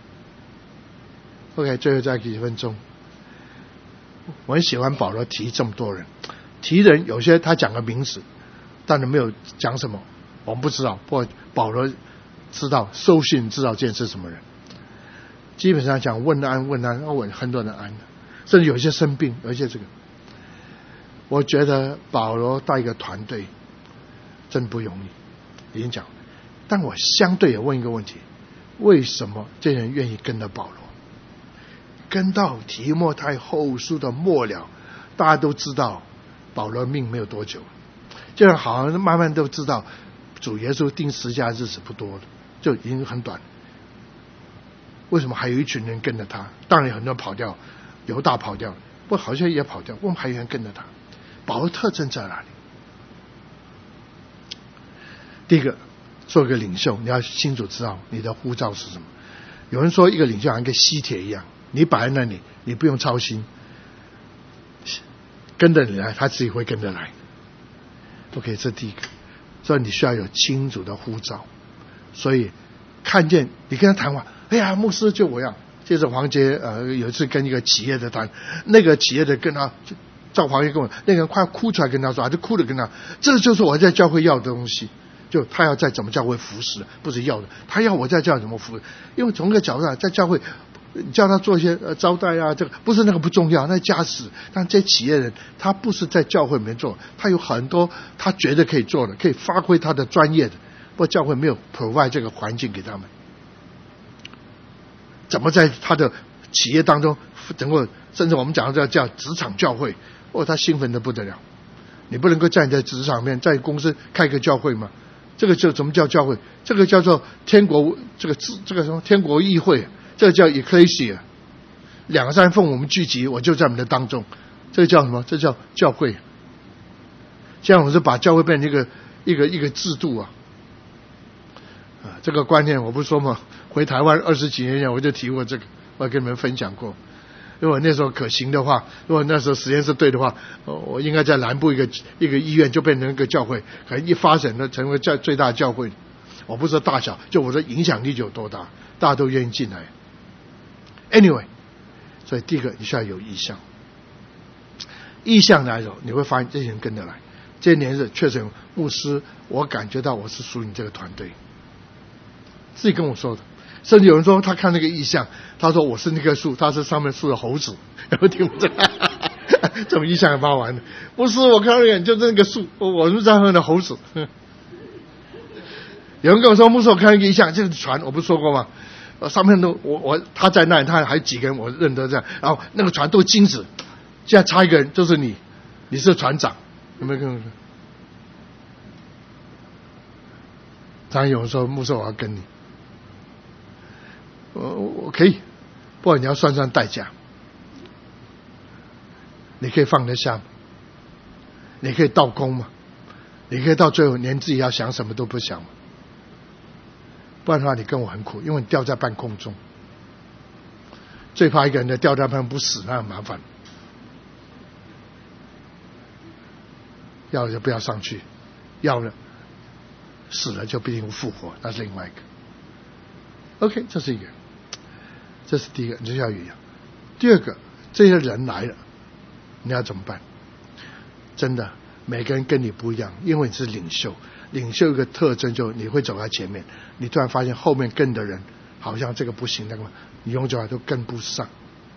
OK， 最后再几分钟，我很喜欢保罗提这么多人，提人有些他讲个名字，但是没有讲什么，我们不知道。不过保罗知道，收信知道这是什么人。基本上讲问安，问很多人安，甚至有些生病，有一些这个。我觉得保罗带一个团队真不容易，已经讲。但我相对也问一个问题：为什么这些人愿意跟着保罗？跟到提摩太后书的末了，大家都知道保罗命没有多久，就好像慢慢都知道主耶稣定十字架日子不多了，就已经很短。为什么还有一群人跟着他？当然有很多人跑掉，犹大跑掉，不过好像也跑掉，为什么还有人跟着他？保罗特征在哪里？第一个，做一个领袖，你要清楚知道你的呼召是什么。有人说一个领袖像一个吸铁一样，你摆在那里，你不用操心，跟着你来，他自己会跟着来。OK， 这第一个，所以你需要有清楚的呼召。所以看见你跟他谈话，哎呀，牧师就我要。接着黄杰有一次跟一个企业的谈，那个企业的跟他赵黄杰跟我，那个人快要哭出来跟他说，就哭着跟他，这就是我在教会要的东西。就他要在怎么教会服侍，不是要的，他要我在教会怎么服侍。因为从这个角度上，在教会叫他做一些招待啊，这个不是那个不重要，那家事。但这企业人他不是在教会里面做，他有很多他觉得可以做的，可以发挥他的专业的，不过教会没有 provide 这个环境给他们。怎么在他的企业当中整个，甚至我们讲的叫职场教会，他兴奋得不得了。你不能够在你的职场里面，在公司开个教会吗？这个就怎么叫教会？这个叫做天国，这个什么天国议会，这个叫 ecclesia， 2、3奉我们聚集，我就在我们的当中，这个叫什么？这叫教会。这样我们就把教会变成一个制度啊。这个观念我不说嘛，回台湾20几年前我就提过这个，我跟你们分享过。如果那时候可行的话，如果那时候时间是对的话，我应该在南部一个医院就变成一个教会，可能一发展的成为最大教会。我不说大小，就我的影响力就有多大，大家都愿意进来。Anyway， 所以第一个你需要有意向，意向来的时候，你会发现这些人跟着来。这些年是确实有牧师，我感觉到我是属于你这个团队，自己跟我说的。甚至有人说他看那个意象，他说我是那棵树，他是上面树的猴子，有没有听过这这种意象也蛮好玩的。不是，我看到人就是那个树，我是上面的猴子。有人跟我说，牧师，我看那个意象，这个船，我不是说过吗？上面都他在那里，他还几个人我认得这样，然后那个船都金子，现在差一个人就是你是船长，有没有跟我说？当然有人说，牧师，我要跟你。我可以，不过你要算算代价。你可以放得下吗？你可以倒空吗？你可以到最后连自己要想什么都不想吗？不然的话你跟我很苦，因为你掉在半空中。最怕一个人的掉在半空不死，那很麻烦。要了就不要上去，要了死了就必定复活，那是另外一个。OK， 这是一个。这是第一个，你就要有。第二个，这些人来了，你要怎么办？ 真的每个人跟你不一样，因为你是领袖。领袖一个特征就你会走在前面，你突然发现后面跟的人好像这个不行，那个你用起来都跟不上。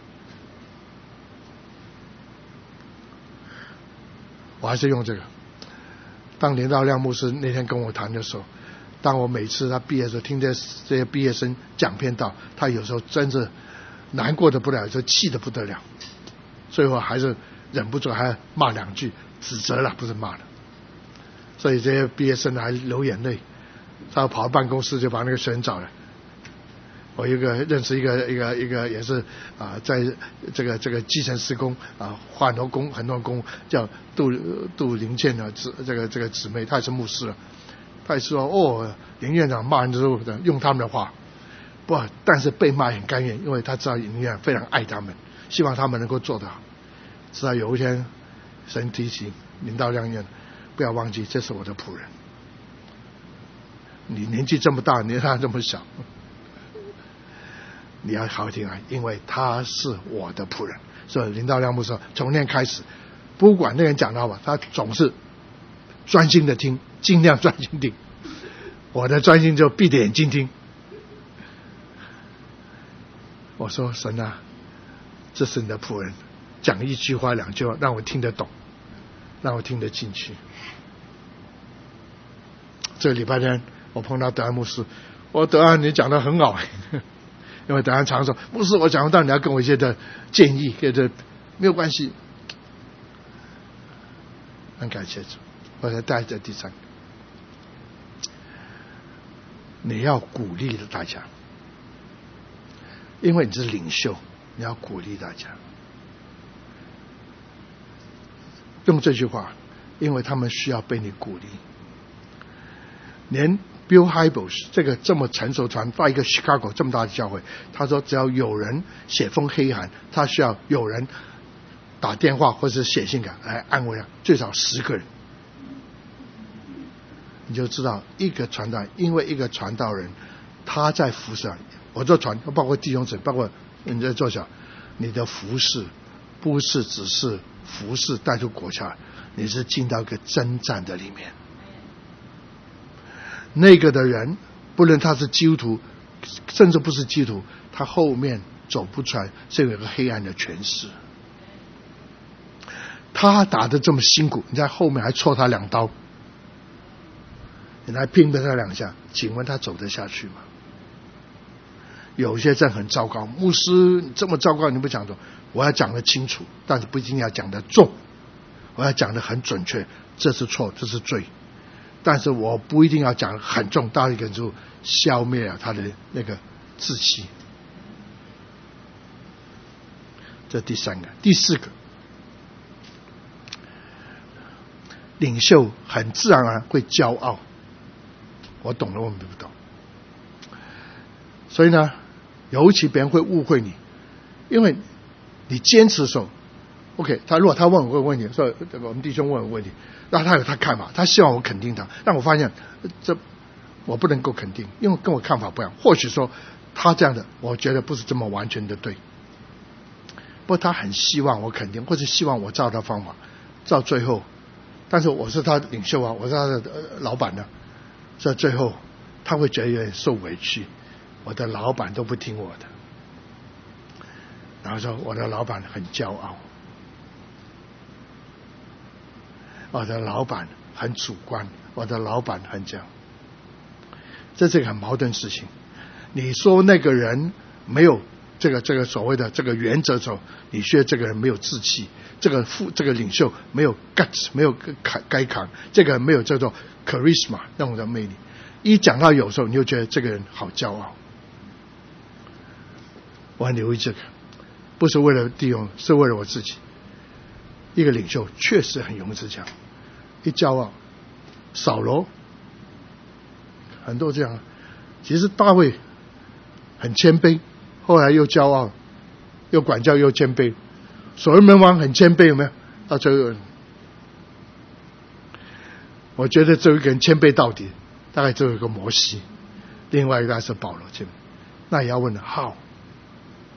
我还是用这个。当林道亮牧师那天跟我谈的时候，当我每次他毕业的时候听这些毕业生讲篇道，他有时候真是难过的不得了，就气得不得了，最后还是忍不住还骂两句，指责了，不是骂了。所以这些毕业生还流眼泪，他跑到办公室就把那个学生找来。我认识一个也是在这个基层施工花很多工叫杜林健的这个姊妹，她也是牧师了。她也说林院长骂人的时候用他们的话，但是被骂很甘愿，因为他知道林院长非常爱他们，希望他们能够做得好。直到有一天神提醒林道亮院，不要忘记这是我的仆人，你年纪这么大，年纪这么小，你要好好听啊，因为他是我的仆人。所以林道亮牧师说，从那天开始，不管那个人讲到吧，他总是专心的听，尽量专心听。我的专心就闭着眼睛听。我说神啊，这是你的仆人，讲一句话两句话让我听得懂，让我听得进去。这个礼拜天我碰到德安牧师，我说德安你讲得很好，因为德安常说牧师我讲不到，你要跟我一些的建议，这没有关系。很感谢主。我才带着第三个，你要鼓励大家，因为你是领袖，你要鼓励大家。用这句话，因为他们需要被你鼓励。连 Bill Hybels 这个这么成熟传到一个 Chicago 这么大的教会，他说只要有人写封黑函，他需要有人打电话或是写信给来安慰他，最少10个人。你就知道一个传道，因为一个传道人他在服侍，我做传包括弟兄姊妹，包括你在做小，你的服侍不是只是服侍带出国家，你是进到一个征战的里面。那个的人不论他是基督徒甚至不是基督徒，他后面走不出来，是有一个黑暗的权势。他打得这么辛苦，你在后面还戳他2刀，你来拼他2下，请问他走得下去吗？有些真很糟糕，牧师你这么糟糕你不讲的，我要讲得清楚，但是不一定要讲得重，我要讲得很准确，这是错，这是罪，但是我不一定要讲很重，大一个就消灭了他的那个志气。这第3个。第4个，领袖很自然而然会骄傲，我懂了，我们不懂。所以呢，尤其别人会误会你，因为你坚持的时候 OK， 如果他问我个问题，说我们弟兄问我问题，那他有他看法，他希望我肯定他，但我发现这我不能够肯定，因为跟我看法不一样。或许说他这样的我觉得不是这么完全的对，不过他很希望我肯定，或者希望我照他方法，照最后，但是我是他的领袖啊，我是他的老板呢，所以最后他会觉得有点受委屈，我的老板都不听我的，然后说我的老板很骄傲，我的老板很主观，我的老板很这样，这是一个很矛盾的事情。你说那个人没有这个所谓的这个原则的时候，你说这个人没有志气，这个领袖没有 guts， 没有该扛，这个人没有叫做 charisma 那种的魅力。一讲到有时候，你就觉得这个人好骄傲。我很留意这个，不是为了弟兄，是为了我自己。一个领袖确实很容易这样，一骄傲。扫罗很多这样，其实大卫很谦卑，后来又骄傲，又管教又谦卑。所罗门王很谦卑，有没有？到最后，我觉得这一个人谦卑到底，大概只有一个摩西，另外一个是保罗谦卑。那也要问how，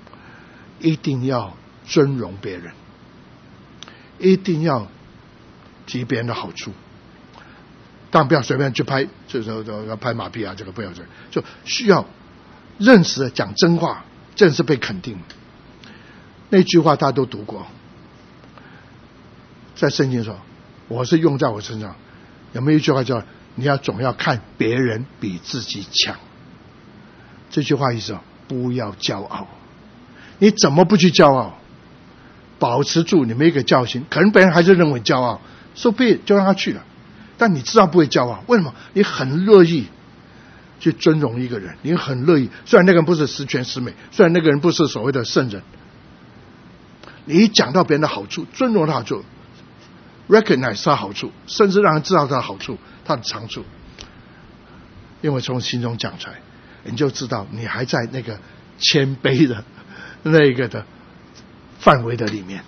一定要尊荣别人，一定要提别人的好处。当然不要随便去拍，就是拍马屁啊，这个不要这个，就需要认识讲真话，这是被肯定。那句话大家都读过，在圣经上，我是用在我身上。有没有一句话叫你要总要看别人比自己强？这句话意思不要骄傲。你怎么不去骄傲？保持住你们一个教训，可能别人还是认为骄傲，说不就让他去了。但你知道不会骄傲，为什么？你很乐意去尊荣一个人，你很乐意。虽然那个人不是十全十美，虽然那个人不是所谓的圣人，你讲到别人的好处，尊荣的好处 ，recognize 他的好处，甚至让人知道他的好处，他的长处，因为从心中讲出来，你就知道你还在那个谦卑的那个的范围的里面。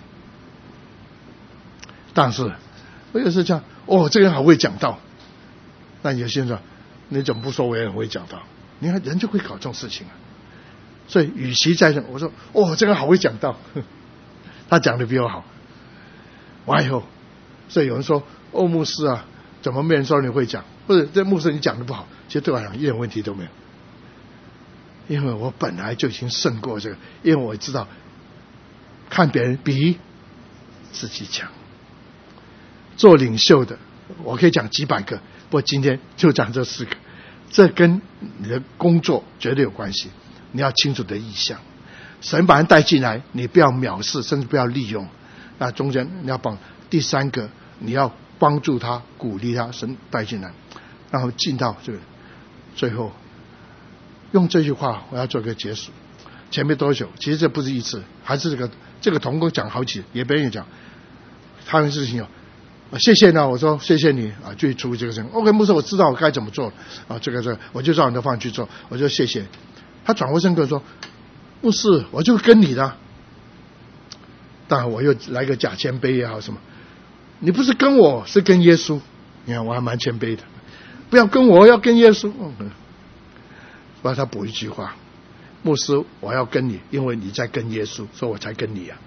但是我有时讲，这个人好会讲道，那有些人说，你怎么不说我也很会讲道？你看人就会搞这种事情啊。所以与其在这，我说这个人好会讲道，他讲的比我好。完以后，所以有人说牧师啊，怎么没人说你会讲？或者这牧师你讲的不好，其实对我来讲一点问题都没有，因为我本来就已经胜过这个，因为我知道看别人比自己强。做领袖的，我可以讲几百个，不过今天就讲这4个，这跟你的工作绝对有关系。你要清楚的意向，神把人带进来，你不要藐视，甚至不要利用。那中间你要帮第3个，你要帮助他，鼓励他，神带进来，然后进到这个最后。用这句话，我要做个结束。前面多久？其实这不是一次，还是这个同工讲好几，也别人也讲，他们事情谢谢呢，我说谢谢你啊，就处理这个事情。OK， 牧师，我知道我该怎么做啊，这个我就照你的方法去做，我就谢谢。他转过身跟我说，牧师，我就跟你的。当然我又来个假谦卑也好什么，你不是跟我，是跟耶稣。你看我还蛮谦卑的，不要跟我，要跟耶稣。后来他补一句话，牧师，我要跟你，因为你在跟耶稣，所以我才跟你啊。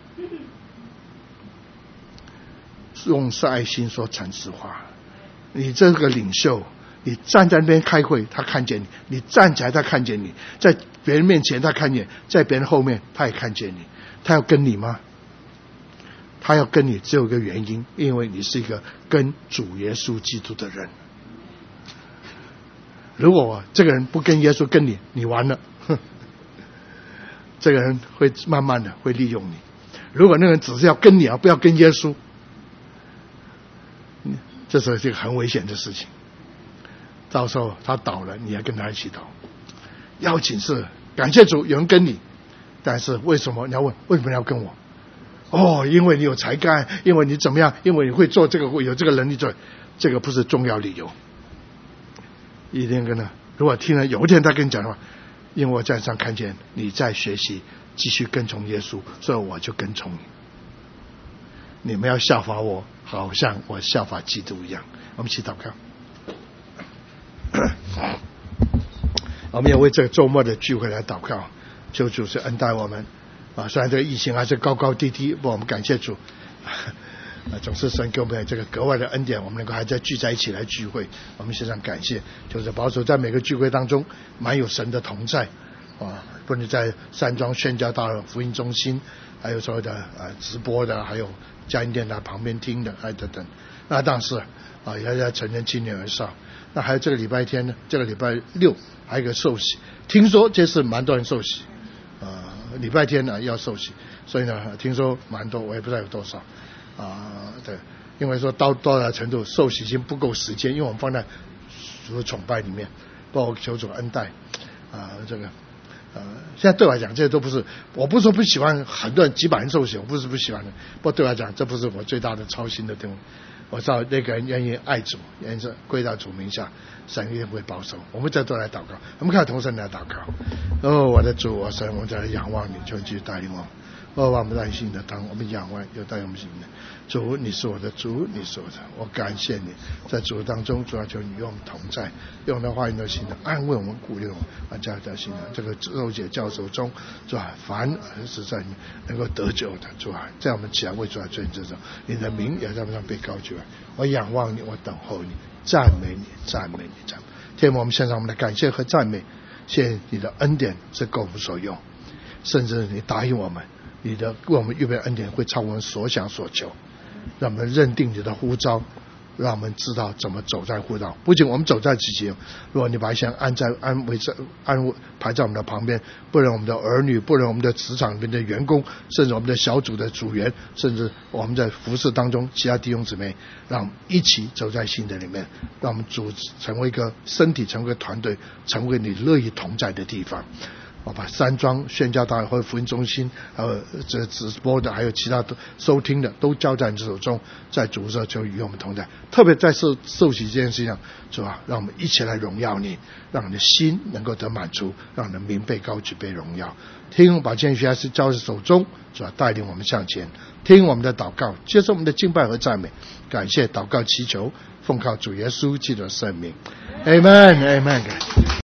用爱心说诚实话。你这个领袖，你站在那边开会，他看见你；你站起来，他看见你；在别人面前他看见，在别人后面他也看见你。他要跟你吗？他要跟你只有一个原因，因为你是一个跟主耶稣基督的人。如果这个人不跟耶稣，跟你，你完了。这个人会慢慢的会利用你。如果那个人只是要跟你不要跟耶稣，这是一个很危险的事情。到时候他倒了，你要跟他一起倒。要紧是感谢主有人跟你，但是为什么你要问为什么要跟我？因为你有才干，因为你怎么样，因为你会做这个，会有这个能力做，这个不是重要理由。一定跟他，如果听了有一天他跟你讲的话，因为我在上看见你在学习，继续跟从耶稣，所以我就跟从你。你们要效法我，好像我效法基督一样。我们一起祷告。我们也为这个周末的聚会来祷告，求主是恩待我们啊！虽然这个疫情还是高高低低，不过我们感谢主总是神给我们这个格外的恩典，我们能够还在聚在一起来聚会，我们献上感谢。就是保守在每个聚会当中满有神的同在啊！不论在山庄宣教大福音中心，还有所有的直播的，还有佳音电台旁边听的，还等等。那当时也在成人青年儿少。那还有这个礼拜天呢，这个礼拜6还有一个受洗，听说这次蛮多人受洗，礼拜天呢要受洗，所以呢听说蛮多，我也不知道有多少对，因为说到多少程度受洗已经不够时间，因为我们放在主的崇拜里面，包括求主恩待这个现在对我来讲这些都不是，我不是说不喜欢很多人几百人受洗，我不是不喜欢的，不过对我来讲这不是我最大的操心的地方。我知道那个人愿意爱主，愿意归到主名下，神一定会保守。我们再多来祷告，我们看同声来祷告。我的主，我神，我在仰望你，求你继续带领我。 我们耐心的当我们仰望又带我们心的主，你是我的主，你是我的，我感谢你，在主当中，主要求你与我们同在，用的话语的心的安慰我们，鼓励我们，加在心的这个肉姐教手中，主啊，凡儿是在你能够得救的，主啊，在我们起来为主来尊这种，你的名也在我们上被高举。我仰望你，我等候你，赞美你，赞美你，赞美你。天父，我们献上我们的感谢和赞美，谢谢你的恩典是够我们所用，甚至你答应我们，你的为我们预备恩典会超我们所想所求，让我们认定你的呼召，让我们知道怎么走在呼召。不仅我们走在其中，如果你把一些安排在我们的旁边，不论我们的儿女，不论我们的职场里面的员工，甚至我们的小组的组员，甚至我们在服事当中其他弟兄姊妹，让我们一起走在新的里面，让我们组成为一个身体，成为一个团队，成为你乐意同在的地方。我把山庄宣教大会福音中心，还有这直播的，还有其他的收听的，都交在你手中，在主这就与我们同在。特别在受洗这件事情上，是吧？让我们一起来荣耀你，让你的心能够得满足，让你的名被高举被荣耀。听把这件事是交在手中，是吧？带领我们向前，听我们的祷告，接受我们的敬拜和赞美，感谢祷告祈求，奉靠主耶稣基督的圣名 ，Amen，Amen。